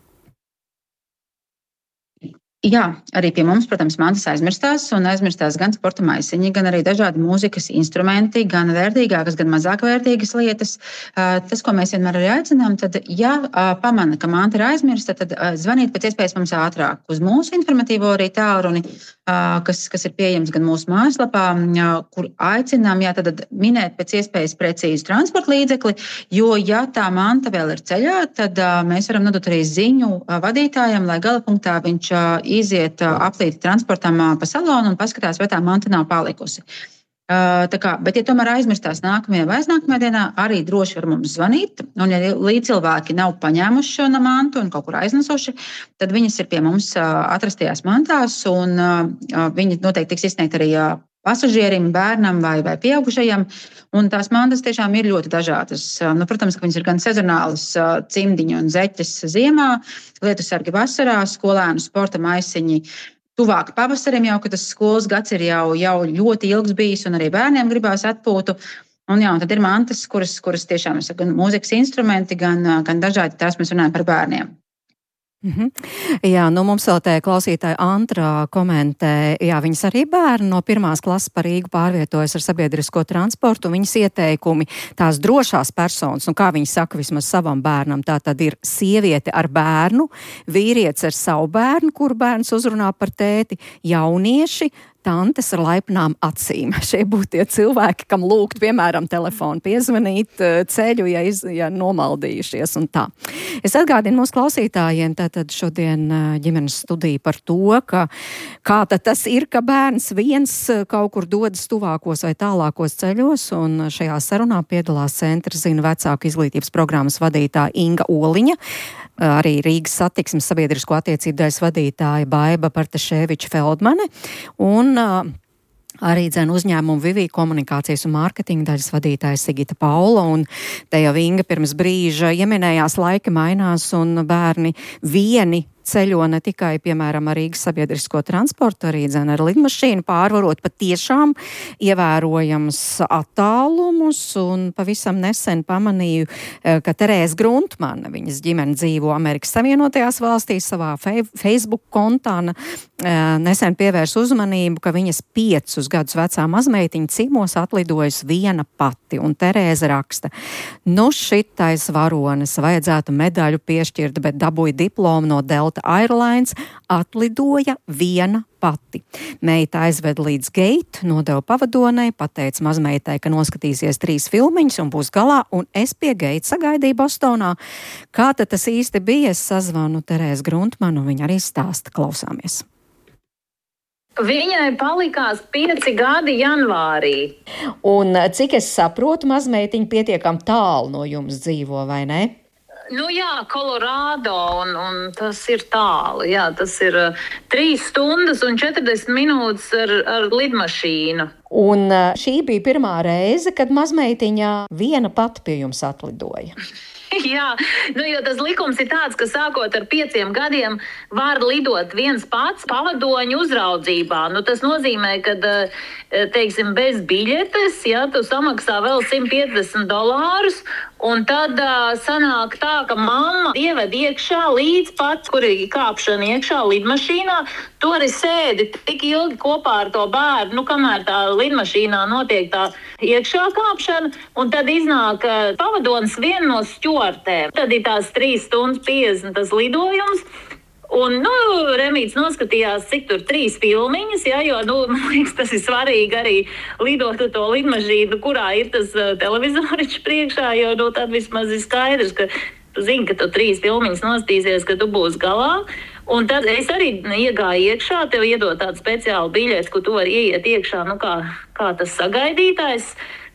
Jā, arī pie mums, protams, mantas aizmirstās gan sporta maisiņi, gan arī dažādi mūzikas instrumenti, gan vērtīgākas, gan mazāk vērtīgas lietas. Tas, ko mēs vienmēr arī aicinām, tad, ja pamana, ka manta ir aizmirsta, tad zvanīt pēc iespējas mums ātrāk uz mūsu informatīvo arī tālruni, kas ir pieejams gan mūsu mājaslapā, kur aicinām, tad minēt pēc iespējas precīzu transporta līdzekli, jo, ja tā manta vēl ir ceļā, tad mēs varam nodot arī ziņu vadītājam, lai galapunktā viņš iziet aplīti transportam pa salonu un paskatās, vai tā manta nav palikusi. Bet, ja tomēr aizmirstās nākamajā vai aiznākamajā dienā, arī droši var mums zvanīt. Un, ja līdzcilvēki nav paņēmuši šo mantu un kaut kur aiznesuši, tad viņas ir pie mums atrastajās mantās, un viņi noteikti tiks izsniegt arī pasažierim, bērnam vai pieaugušajam. Un tās mantas tiešām ir ļoti dažādas. Protams, ka viņas ir gan sezonālas, cimdiņi un zeķes ziemā, lietusargi vasarā, skolēnu sporta maisiņi tuvāk pavasarim, jau, ka tas skolas gads ir jau ļoti ilgs bijis un arī bērniem gribās atpūtu. Un tad ir mantas, kuras tiešām ir gan mūzikas instrumenti, gan dažādi, tās mēs runājam par bērniem. Jā, mums vēl te klausītāja Antra komentē, viņas arī bērni no 1. klases par Rīgu pārvietojas ar sabiedrisko transportu, un viņas ieteikumi, tās drošās personas, un kā viņi saka vismaz savam bērnam, tā tad ir sieviete ar bērnu, vīrietis ar savu bērnu, kuru bērns uzrunā par tēti, jaunieši, tantes ar laipnām acīm. Šie būtu tie cilvēki, kam lūgt, piemēram, telefonu piezvanīt ceļu, ja nomaldījušies un tā. Es atgādinu mūsu klausītājiem, tātad šodien ģimenes studija par to, kā tad tas ir, ka bērns viens kaut kur dodas tuvākos vai tālākos ceļos, un šajā sarunā piedalās Centra Zina vecāku izglītības programmas vadītāja Inga Oliņa, arī Rīgas satiksmes sabiedrisko attiecību daļas vadītāja Baiba Bartaševiča Feldmane un arī uzņēmumu Vivī komunikācijas un mārketinga daļas vadītāja Sigita Paula, un te jau Inga pirms brīža ieminējās, laika mainās un bērni vieni ceļo ne tikai, piemēram, ar Rīgas sabiedrisko transportu, arī ar lidmašīnu, pārvarot patiešām ievērojams attālumus, un pavisam nesen pamanīju, ka Terēze Gruntmane, viņas ģimene dzīvo Amerikas Savienotajās valstīs, savā Facebook kontā nesen pievērs uzmanību, ka viņas 5 gadus vecā mazmeitiņa cimos atlidojas viena pati, un Terēze raksta, šitais varonis, vajadzētu medaļu piešķirt, bet dabūja diplomu no Delta Airlines, atlidoja viena pati. Meita aizved līdz gate, nodeva pavadonai, pateica mazmeitai, ka noskatīsies 3 filmiņas un būs galā, un es pie gate sagaidīju Bostonā. Kā tad tas īsti bija? Es sazvanu Terēzi Gruntmanu, un viņa arī stāsta. Klausāmies. Viņai palikās 5 gadi janvārī. Un cik es saprotu, mazmeitiņa pietiekam tālu no jums dzīvo, vai ne? Kolorādo, un tas ir tālu. Jā, tas ir 3 stundas un 40 minūtes ar lidmašīnu. Un šī bija pirmā reize, kad mazmeitiņa viena pati pie jums atlidoja. Jā, jo tas likums ir tāds, ka sākot ar 5 gadiem var lidot viens pats pavadoņu uzraudzībā. Tas nozīmē, ka, teiksim, bez biļetes, tu samaksā vēl $150, un tad sanāk tā, ka mamma ieved iekšā līdz pat, kur ir kāpšana iekšā lidmašīnā, tu arī sēdi tik ilgi kopā ar to bērnu, kamēr tā lidmašīnā notiek tā iekšā kāpšana, un tad iznāk pavadonis viena no stjortēm. Tad ir tās 3 stundas 50 tas lidojums. Un, Remīts noskatījās, cik tur 3 filmiņas, jo, man liekas, tas ir svarīgi arī lidot ar to lidmašīnu, kurā ir tas televizoriņš priekšā, jo, tad vismaz ir skaidrs, ka tu zini, ka tu 3 filmiņas nostīsies, ka tu būsi galā. Un tad es arī iegāju iekšā, tev iedod tādu speciālu biļeti, ko tu vari ieiet iekšā, kā tas sagaidītājs.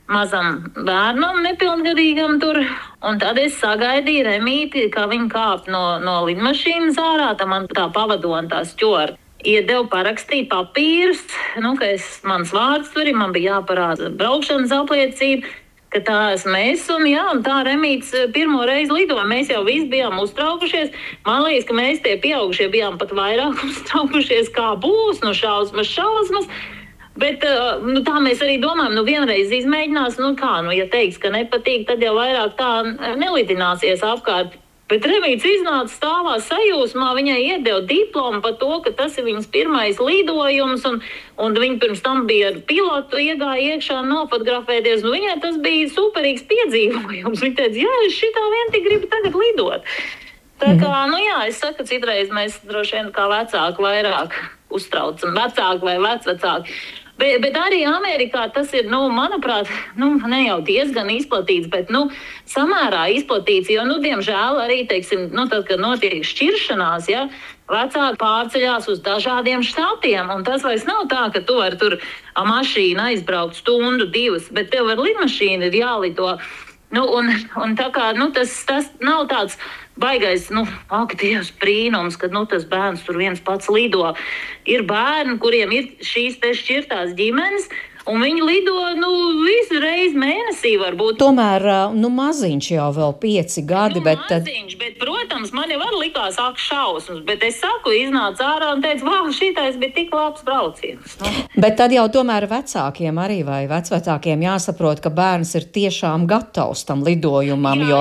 mazam bērnam nepilngadīgam tur. Un tad es sagaidīju Remīti, ka viņa kāp no lidmašīnas ārā, man tā pavadona, tā stjorda. Iedeva parakstīt papīrus, ka mans vārds tur ir, man bija jāparāda braukšanas apliecība, ka tā esmu es, un tā Remīts pirmo reizi lidoja. Mēs jau visi bijām uztraukušies. Man liekas, ka mēs tie pieaugušie bijām pat vairāk uztraukušies, kā būs, šausmas. Bet tā mēs arī domājam, vienreiz izmēģinās, ja teiks, ka nepatīk, tad jau vairāk tā nelidināsies apkārt. Bet Remīts iznāca stāvā sajūsmā, viņai iedeva diplomu par to, ka tas ir viņas pirmais lidojums, un viņa pirms tam bija ar pilotu, iegāja iekšā nofotografēties, viņai tas bija superīgs piedzīvojums. Viņa teica, es šitā vien tik gribu tagad lidot. Tā kā, es saku, citreiz mēs droši vien kā vecāki vairāk uztraucam, vecāki vai vecvecāki. Bet arī Amerikā tas ir, manuprāt, ne jau diezgan izplatīts, bet, samērā izplatīts, jo, diemžēl arī, teiksim, tad, kad notiek šķiršanās, vecāki pārceļās uz dažādiem štatiem, un tas vairs nav tā, ka tu vari tur mašīnu aizbraukt stundu, 2, bet tev ar lidmašīnu ir jālido. Un tā kā, tas nav tāds baigais, ak, Dievs, brīnums, ka, tas bērns tur viens pats lido. Ir bērni, kuriem ir šīs te šķirtās ģimenes, un viņi lido, visu reizi mēnesī varbūt. Tomēr, maziņš jau vēl 5 gadi, bet... Maziņš, bet, protams, man jau likās šausmas, bet es saku, iznāca ārā un teicu, šitais bija tik labs brauciens. Bet tad jau tomēr vecākiem arī vai vecvecākiem jāsaprot, ka bērns ir tiešām gatavs tam lidojumam, jo...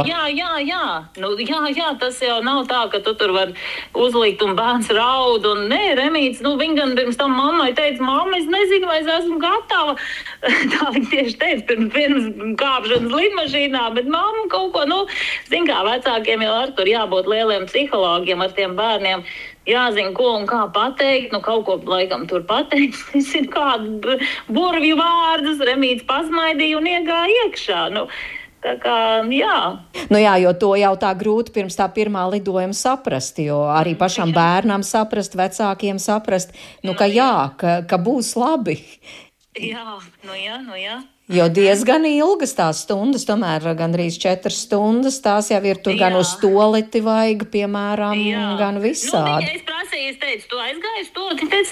Jā, tas jau nav tā, ka tu tur var uzlikt un bērns raud, un nē, Remīts, viņa gan pirms tam mammai teica, mamma, es nezinu, vai es esmu gatava. Tā viņa tieši teica pirms kāpšanas lidmašīnā, bet mamma kaut ko, zin kā, vecākiem jau ar tur jābūt lieliem psihologiem ar tiem bērniem, jāzina, ko un kā pateikt, kaut ko laikam tur pateikt, es ir kādu burvju vārdus, Remīts pasmaidīja un iegāja iekšā, Tā kā, jā. Jo to jau tā grūti pirms tā pirmā lidojuma saprast, jo arī pašam bērnam saprast, vecākiem saprast, ka būs labi. Jā. Jo diezgan ilgas tās stundas, tomēr gandrīz 4 stundas, tās jau ir tur gan uz toleti vajag, piemēram, gan visādi. Es prasīju, es teicu, tu aizgāji uz toleti, teicu,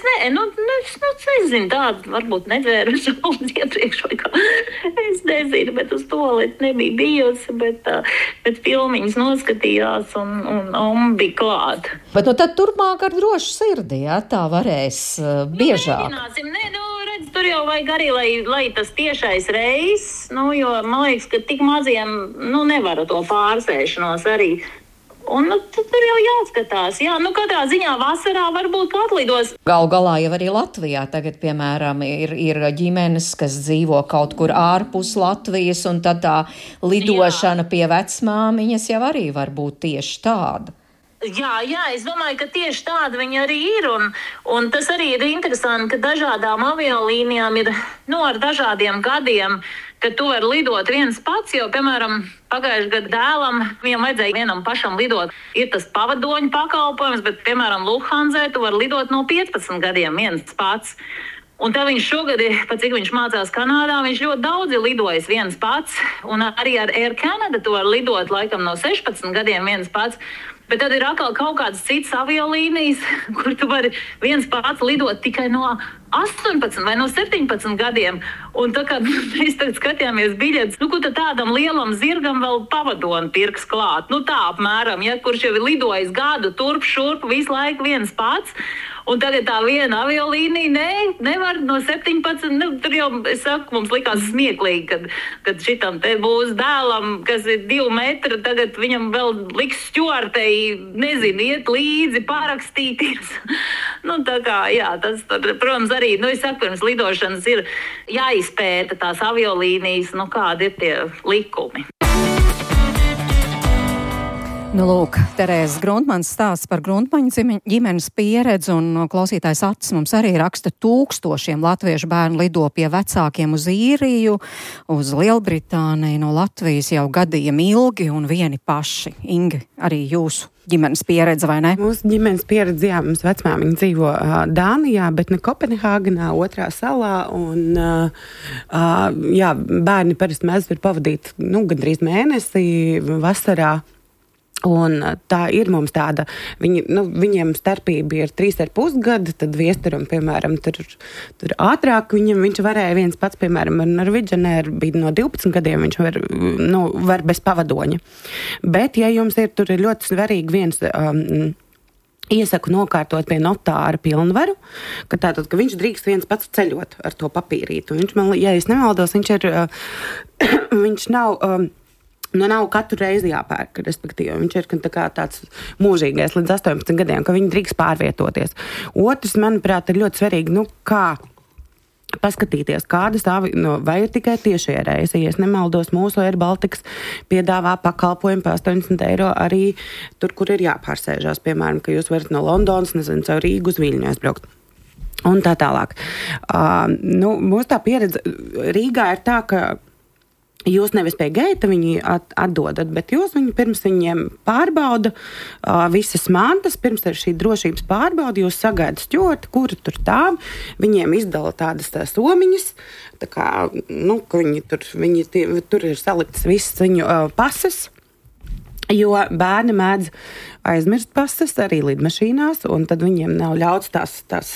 es nezinu, tādu varbūt nedzēru šaubas iepriekš vai kā, es nezinu, bet uz toleti nebija bijusi, bet filmiņas noskatījās un bija klāt. Bet tad turpmāk ar drošu sirdi, tā varēs biežāk. Redz, tur jau vajag arī, lai tas tiešais reis, jo man liekas, ka tik maziem, nevar to pārsēšanos arī. Un tur jau jāskatās. Katrā ziņā vasarā varbūt atlidos. Galu galā jau arī Latvijā tagad, piemēram, ir ģimenes, kas dzīvo kaut kur ārpus Latvijas, un tad tā lidošana pie vecmāmiņas jau arī var būt tieši tāda. Jā, es domāju, ka tieši tāda viņa arī ir, un tas arī ir interesanti, ka dažādām aviolīnijām ir, ar dažādiem gadiem, ka tu vari lidot viens pats, jo, piemēram, pagājušajā gadā dēlam, viņam vajadzēja vienam pašam lidot. Ir tas pavadoņu pakalpojums, bet, piemēram, Lufthansē tu vari lidot no 15 gadiem viens pats. Un tā viņš šogad, pat cik viņš mācās Kanādā, viņš ļoti daudz ir lidojis viens pats, un arī ar Air Canada tu vari lidot laikam no 16 gadiem viens pats. Bet tad ir atkal kaut kādas citas aviolīnijas, kur tu vari viens pats lidot tikai no 18 vai no 17 gadiem. Un tā kā mēs tagad skatījāmies biļetes, ko tad tādam lielam zirgam vēl pavadoni pirks klāt. Tā apmēram, kurš jau ir lidojis gadu turp šurp visu laiku viens pats. Un tagad tā viena aviolīnija nevar no 17. Tur jau, es saku, mums likās smieklīgi, kad šitam te būs dēlam, kas ir 2 metri, tagad viņam vēl liks stjortei, nezinu, iet līdzi, parakstīties. Tā kā, tas, protams, arī, es saku, pirms lidošanas ir jāizpēta tās aviolīnijas, kādi ir tie likumi. Nu, lūk, Terēzes Grundmanis stāsts par Grundmaņu ģimenes pieredzi, un klausītājs Atis mums arī raksta, tūkstošiem latviešu bērnu lido pie vecākiem uz Īriju, uz Lielbritāniju, no Latvijas jau gadiem ilgi un vieni paši. Ingi, arī jūsu ģimenes pieredze, vai ne? Mūsu ģimenes pieredze, jā, mums vecmāmiņa dzīvo Dānijā, bet ne Kopenhāgenā, otrā salā, un jā, bērni parasti mēs var pavadīt, gandrīz mēnesi vasarā. Un tā ir mums tāda, viņiem starpība ir 3,5 gadi, tad Viesturam, piemēram, tur ātrāk viņš varēja viens pats, piemēram, ar Norwegianair bija no 12 gadiem, viņš var bez pavadoņa. Bet, ja jums tur ir ļoti svarīgi viens, iesaku nokārtot pie notāra pilnvaru, ka viņš drīkst viens pats ceļot ar to papīrītu. Viņš, ja es nemaldos, viņš nav... nav katru reizi jāpērk, respektīvi. Viņš ir tāds mūžīgais līdz 18 gadiem, ka viņi drīkst pārvietoties. Otrs, manuprāt, ir ļoti svarīgi, kā paskatīties, kādas vai ir tikai tiešie reisi. Ja es nemaldos, mūsu Air Baltics piedāvā pakalpojumu par 80 eiro arī tur, kur ir jāpārsēžās. Piemēram, ka jūs varat no Londonas, caur Rīgu uz Viļņu aizbraukt. Un tā tālāk. Mūsu tā pieredze Rīgā ir tā, ka jūs nevis pie geita viņi atdodat, bet jūs pirms viņiem pārbauda visas mantas, pirms šī drošības pārbauda, jūs sagaidat stjorti, kuri tur tāv, viņiem izdala tādas somiņas, tā kā, ka viņi tur ir saliktas visas viņu pases, jo bērni mēdz aizmirst pases arī lidmašīnās, un tad viņiem nav ļauts tādas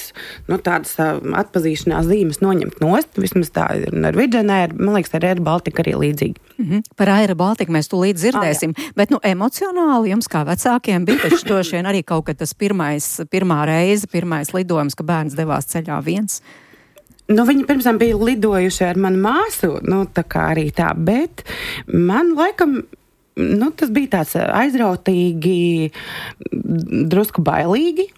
atpazīšanās zīmes noņemt nost. Vismaz tā ir Norwegianair, man liekas, ar Air Baltica arī līdzīgi. Par Air Baltica mēs tūlīt dzirdēsim, bet emocionāli jums kā vecākiem bija taču droši vien arī kaut kad tas pirmais lidojums, ka bērns devās ceļā viens. Viņi pirms tam bija lidojuši ar manu māsu, tā kā arī tā, bet man laikam tas bija tāds aizrautīgi, drusku bailīgi,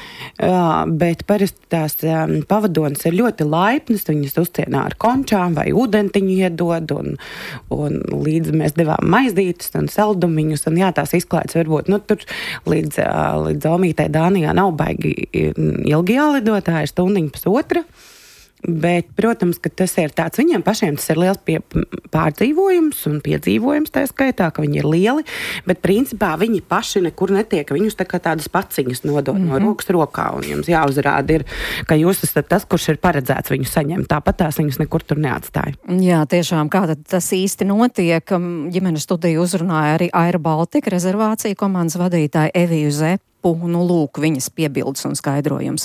bet parasti tās pavadonas ir ļoti laipnas, viņas uzcienā ar končām vai ūdentiņu iedod, un līdz mēs devām maizītes un saldumiņus, un jā, tās izklaides varbūt, tur līdz Omītei Dānijā nav baigi ilgi jālido, tā ir stundiņa pusotra. Bet, protams, ka tas ir tāds, viņiem pašiem tas ir liels pārdzīvojums un piedzīvojums tā skaitā, ka viņi ir lieli, bet principā viņi paši nekur netiek, viņus tā kā tādas paciņas nodod no rokas rokā, un jums jāuzrāda ir, ka jūs esat tas, kurš ir paredzēts viņu saņemt, tāpat tās viņus nekur tur neatstāja. Jā, tiešām, kā tad tas īsti notiek, ģimenes studiju uzrunāja arī Air Baltica rezervācija komandas vadītāja Eviju Zepu, lūk, viņas piebildes un skaidrojums.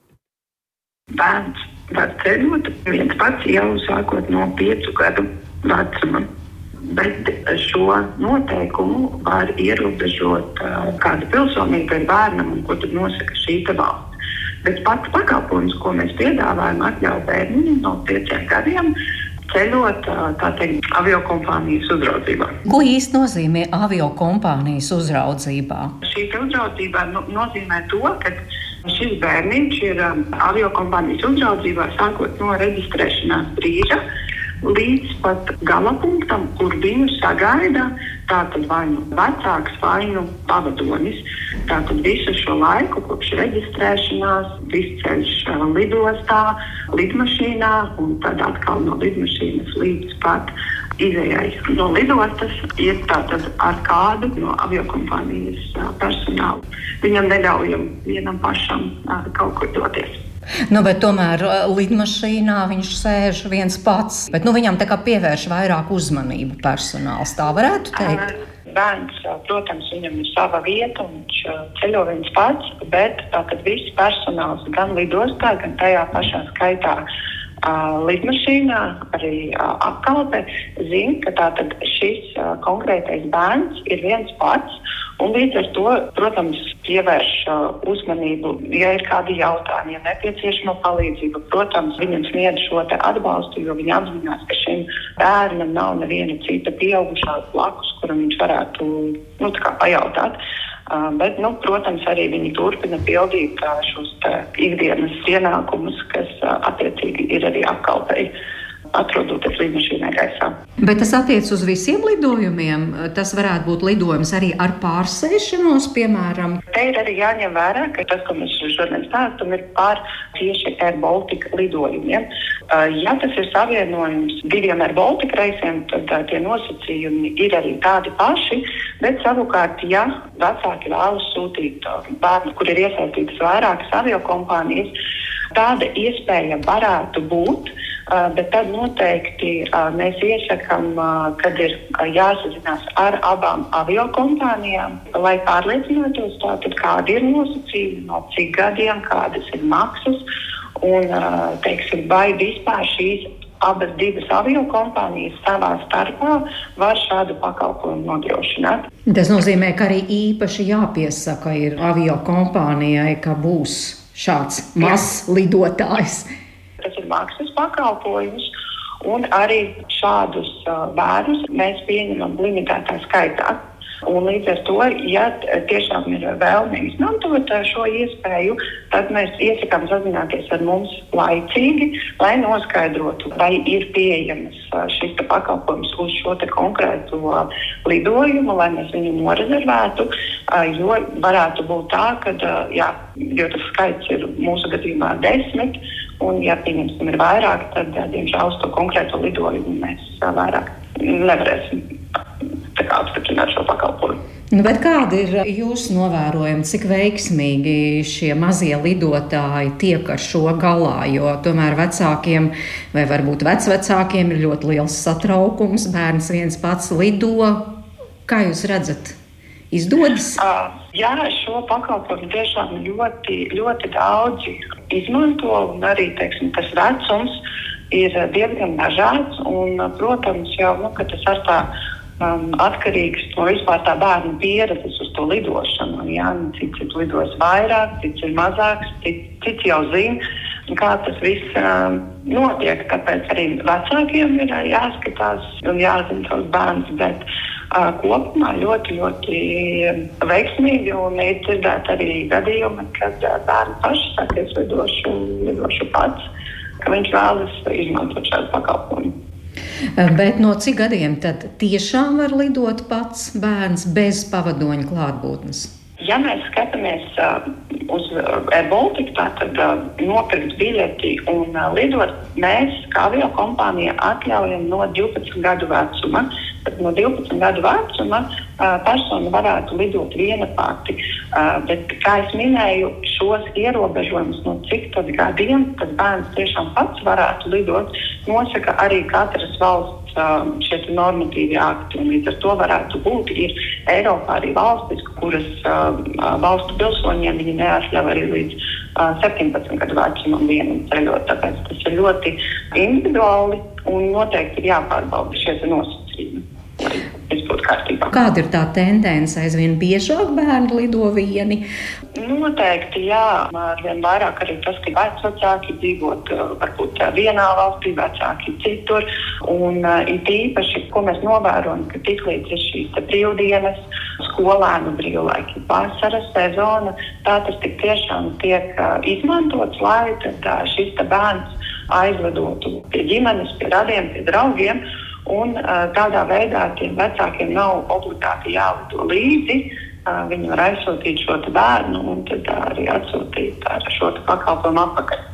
Bērns var ceļot viens pats jau sākot no 5 gadu vecuma, bet šo noteikumu var ierobežot kāda pilsonība ir bērnam un ko tad nosaka šī valsts. Bet pats pakalpojums, ko mēs piedāvājam, atļauj bērniem no 5 gadiem ceļot, tā teikt, aviokompānijas uzraudzībā. Ko īsti nozīmē aviokompānijas uzraudzībā? Šī uzraudzība nozīmē to, ka šis bērniņš ir aviokompānijas uzraudzībā sākot no reģistrēšanās brīža līdz pat galapunktam, kur viņu sagaida tātad vai vecāks, vai pavadonis. Tātad visu šo laiku, kopš reģistrēšanās, viss ceļš lidostā, lidmašīnā un tad atkal no lidmašīnas līdz pat izejai no lidostas ir tātad ar kādu no aviokompānijas personālu. Viņam neļaujam vienam pašam kaut kur doties. Bet tomēr lidmašīnā viņš sēž viens pats, bet viņam tā kā pievērš vairāk uzmanību personāls, tā varētu teikt? Bērns, protams, viņam ir sava vieta, viņš ceļo viens pats, bet tātad viss personāls gan lidostā, gan tajā pašā skaitā lidmašīnā, arī apkalpe zina, ka tātad šis konkrētais bērns ir viens pats, un līdz ar to, protams, pievērš uzmanību, ja ir kādi jautājumi, ja nepieciešama palīdzība, protams, viņam sniedz šo te atbalstu, jo viņi apzinās, ka šim bērnam nav neviena cita pieaugušā blakus, kuram viņš varētu pajautāt. Bet, protams, arī viņi turpina pildīt šos ikdienas pienākumus, kas attiecīgi ir arī apkalpei atrodoties lidmašīnai gaisā. Bet tas attiec uz visiem lidojumiem? Tas varētu būt lidojums arī ar pārsēšanos, piemēram? Te ir arī jāņem vērā, ka tas, ko mēs šodien stāstam, ir par tieši Air Baltica lidojumiem. Ja tas ir savienojums 2 Air Baltica reisiem, tad tie nosacījumi ir arī tādi paši, bet savukārt, ja vecāki vēlas sūtīt bērnu, kur ir iesaistītas vairākas aviokompānijas, tāda iespēja varētu būt, bet tad noteikti mēs iesakām, kad ir jāsazinās ar abām aviokompānijām, lai pārliecinātos, tātad kādi ir nosacījumi, no cik gadiem, kādas ir maksas un, teiksim, vai vispār šīs abas divas aviokompānijas savā starpā var šādu pakalpojumu nodrošināt. Tas nozīmē, ka arī īpaši jāpiesaka ir aviokompānijai, ka būs šāds mazs lidotājs. Tas ir maksas pakalpojums, un arī šādus bērnus mēs pieņemam limitētā skaitā. Un līdz ar to, ja tiešām ir vēlme izmantot šo iespēju, tad mēs iesakām sazināties ar mums laicīgi, lai noskaidrotu, vai ir pieejams šis pakalpojums uz šo konkrēto lidojumu, lai mēs viņu norezervētu, jo varētu būt tā, ka, jo tas skaits ir mūsu gadījumā 10, un, ja pieņemsim ir vairāk, tad, diemžēl, uz to konkrēto lidojumu mēs vairāk nevarēsim apstiprināt šo pakalpojumu. Bet kādi ir jūsu novērojumi, cik veiksmīgi šie mazie lidotāji tiek ar šo galā, jo tomēr vecākiem vai varbūt vecvecākiem ir ļoti liels satraukums, bērns viens pats lido. Kā jūs redzat? Izdodas? Jā, šo pakalpojumu tiešām ļoti, ļoti daudzi izmanto, un arī, teiksim, tas vecums ir diezgan dažāds, un, protams, jau, ka tas ar tā atkarīgs no vispār tā bērnu pieredzes uz to lidošanu. Jā, cits lidos vairāk, cits ir mazāks, cits jau zina, kā tas viss notiek. Tāpēc arī vecākiem ir jāskatās un jāzina savus bērnus, bet kopumā ļoti, ļoti veiksmīgi, un ir dzirdēt arī gadījumi, kad bērni paši sākies lidošu pats, ka viņš vēlas izmantot šādu pakalpojumu. Bet no cik gadiem tad tiešām var lidot pats bērns bez pavadoņa klātbūtnes? Ja mēs skatāmies uz Air Baltica, tad nopirkt biļeti un lidot, mēs kā aviokompānija atļaujam no 12 gadu vecuma. Tad no 12 gadu vecuma persona varētu lidot viena pati. Bet, kā es minēju, šos ierobežojumus no cik tad gadiem, tad bērns tiešām pats varētu lidot, nosaka arī katras valsts šie normatīvi akti. Un līdz ar to varētu būt, ir Eiropā arī valstis, kuras valstu pilsoņiem viņi neatļauj arī līdz 17 gadu vecumam vienam ceļot. Tāpēc tas ir ļoti individuāli un noteikti ir jāpārbauda šie nosacījumi. Kāda ir tā tendence? Aizvien biežāk bērni lido vieni? Noteikti, jā. Arvien vairāk arī tas, ka vecāki dzīvot varbūt vienā valstī, vecāki citur. Un it īpaši, ko mēs novērojam, ka tiklīdz ir šīs brīvdienas, skolēnu brīvlaiki, vasaras sezona, tā tas tik tiešām tiek izmantots, lai tad šis bērns aizlidotu pie ģimenes, pie radiem, pie draugiem. Un tādā veidā tiem vecākiem nav obligāti jālido līdzi. Viņi var aizsūtīt šo bērnu un tad arī atsūtīt ar šo pakalpojumu atpakaļ.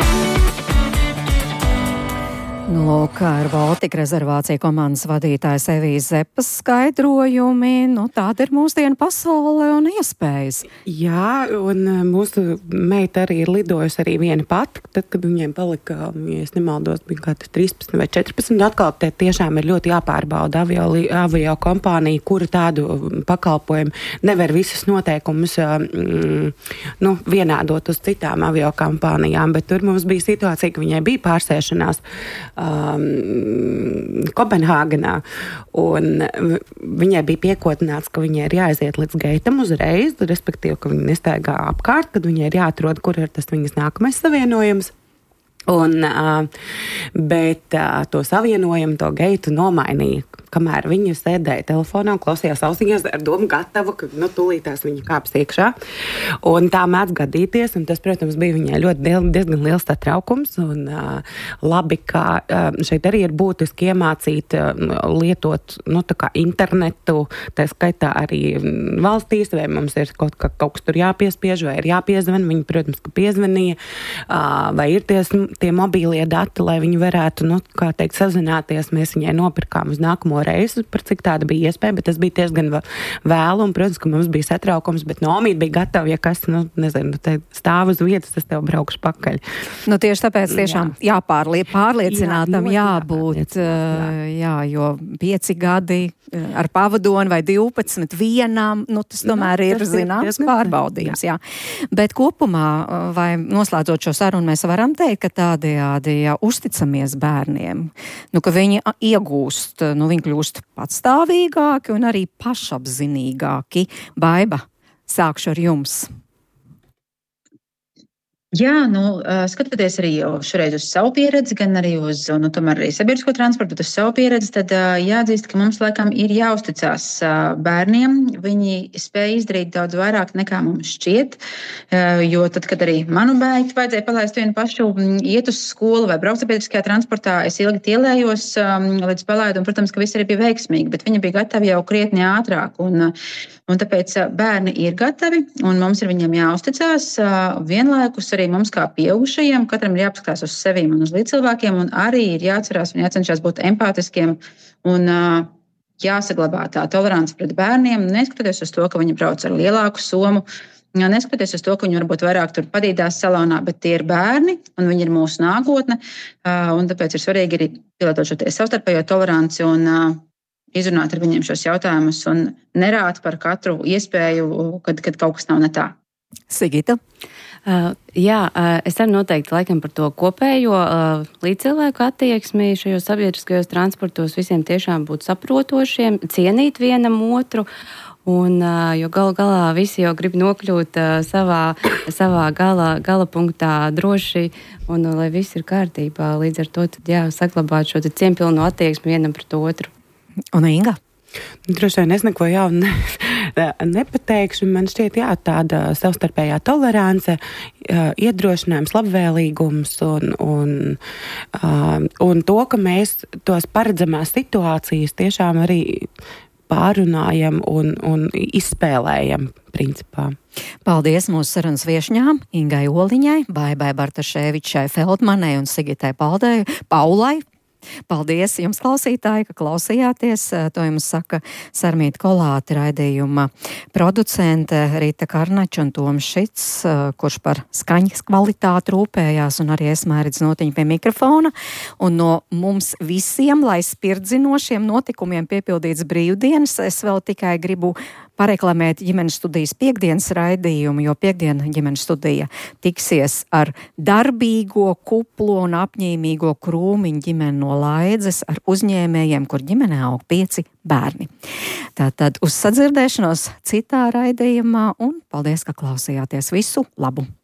Lūk, ar Baltika rezervācija komandas vadītājas Evijas Zepas skaidrojumi. Tāda ir mūsdienu pasaule un iespējas. Jā, un mūsu meita arī ir lidojusi arī viena pati, tad, kad viņiem palika, ja es nemaldos, bija kā 13 vai 14, atkal te tiešām ir ļoti jāpārbauda avio kompānija, kura tādu pakalpojumu nevar visas noteikumus vienādot uz citām avio kompānijām, bet tur mums bija situācija, ka viņai bija pārsēšanās Kopenhāgenā, un viņai bija piekotināts, ka viņai ir jāaiziet līdz geitam uzreiz, respektīvi, ka viņa nestaigā apkārt, kad viņai ir jāatrod, kur ir tas viņas nākamais savienojums. Bet to savienojumu, to geitu nomainīja kamēr viņa sēdēja telefonā un klausījās austiņās ar domu gatavu, ka, tūlītās viņa kāps iekšā. Un tā mēdz gadīties, un tas, protams, bija viņai diezgan liels satraukums, un labi, ka šeit arī ir būtiski iemācīt lietot, tā kā internetu, tā skaitā arī valstīs, vai mums ir kaut kas tur jāpiespiež, vai ir jāpiezvan, viņi, protams, ka piezvanīja, vai ir tie mobīlie dati, lai viņi varētu, sazināties, mēs viņai nopirkām uz nākamo reizi, par cik tāda bija iespēja, bet tas bija diezgan vēlu, un, protams, ka mums bija satraukums, bet Omīte bija gatava, ja kas, te stāv uz vietas, tas tev braukšu pakaļ. Tieši tāpēc tiešām pārliecinātam jābūt, jo 5 gadi ar pavadoni vai 12 vienām, tas tomēr ir zināms pārbaudījums, jā. Bet kopumā, vai noslēdzot šo sarunu, mēs varam teikt, ka tādējādi uzticamies bērniem, ka viņi iegūst, viņi kļūst patstāvīgāki un arī pašapzinīgāki. Baiba, sākšu ar jums. Jā, skatoties arī šoreiz uz savu pieredzi, gan arī uz, tomēr arī sabiedrisko transportu, bet uz savu pieredzi, tad jāatzīst, ka mums laikam ir jāuzticās bērniem. Viņi spēj izdarīt daudz vairāk nekā mums šķiet, jo tad, kad arī manu bērnu vajadzēja palaist vienu pašu, iet uz skolu vai braukt sabiedriskajā transportā, es ilgi tielējos līdz palaidu, un, protams, ka viss arī bija veiksmīgi, bet viņi bija gatavi jau krietni ātrāk, un tāpēc bērni ir gatavi, un mums ir viņiem jāuzticās vienlaikus arī mums kā pieaugušajiem, katram ir jāpaskatās uz sevīm un uz līdzcilvēkiem, un arī ir jāatcerās un jācenšas būt empātiskiem un jāsaglabā tā tolerance pret bērniem, neskatoties uz to, ka viņi brauc ar lielāku somu, neskatoties uz to, ka viņi varbūt vairāk tur padīdās salonā, bet tie ir bērni, un viņi ir mūsu nākotne, un tāpēc ir svarīgi arī pielietot šo savstarpējo toleranci un izrunāt ar viņiem šos jautājumus un nerāt par katru iespēju, kad kaut kas nav ne tā. Sigita? Es arī noteikti laikam par to kopējo līdzcilvēku attieksmi šajos sabiedriskajos transportos visiem tiešām būt saprotošiem, cienīt vienam otru. Jo galu galā visi jau grib nokļūt savā gala punktā droši, un lai viss ir kārtībā, līdz ar to tad saglabāt šo cieņpilno attieksmi vienam pret otru. Un Inga? Droši vien es neko jaunu nepateikšu. Man šķiet, tāda savstarpējā tolerance, iedrošinājums, labvēlīgums un to, ka mēs tos paredzamās situācijas tiešām arī pārunājam un izspēlējam principā. Paldies mūsu sarunas viešņām Ingai Oliņai, Baibai Bartaševičai Feldmanai un Sigitai Paulai. Paldies jums, klausītāji, ka klausījāties. To jums saka Sarmīta Kolāte, raidījuma producente Rīta Karnača un Toms Šits, kurš par skaņas kvalitāti rūpējās, un arī es Mērits Notiņa pie mikrofona. Un no mums visiem, lai spirdzinošiem notikumiem piepildīts brīvdienas, es vēl tikai gribu pareklamēt ģimenes studijas piektdienas raidījumu, jo piektdiena ģimenes studija tiksies ar darbīgo, kuplo un apņēmīgo krūmiņu ģimeni no Laidzes ar uzņēmējiem, kur ģimenē aug 5 bērni. Tātad uz sadzirdēšanos citā raidījumā un paldies, ka klausījāties. Visu labu!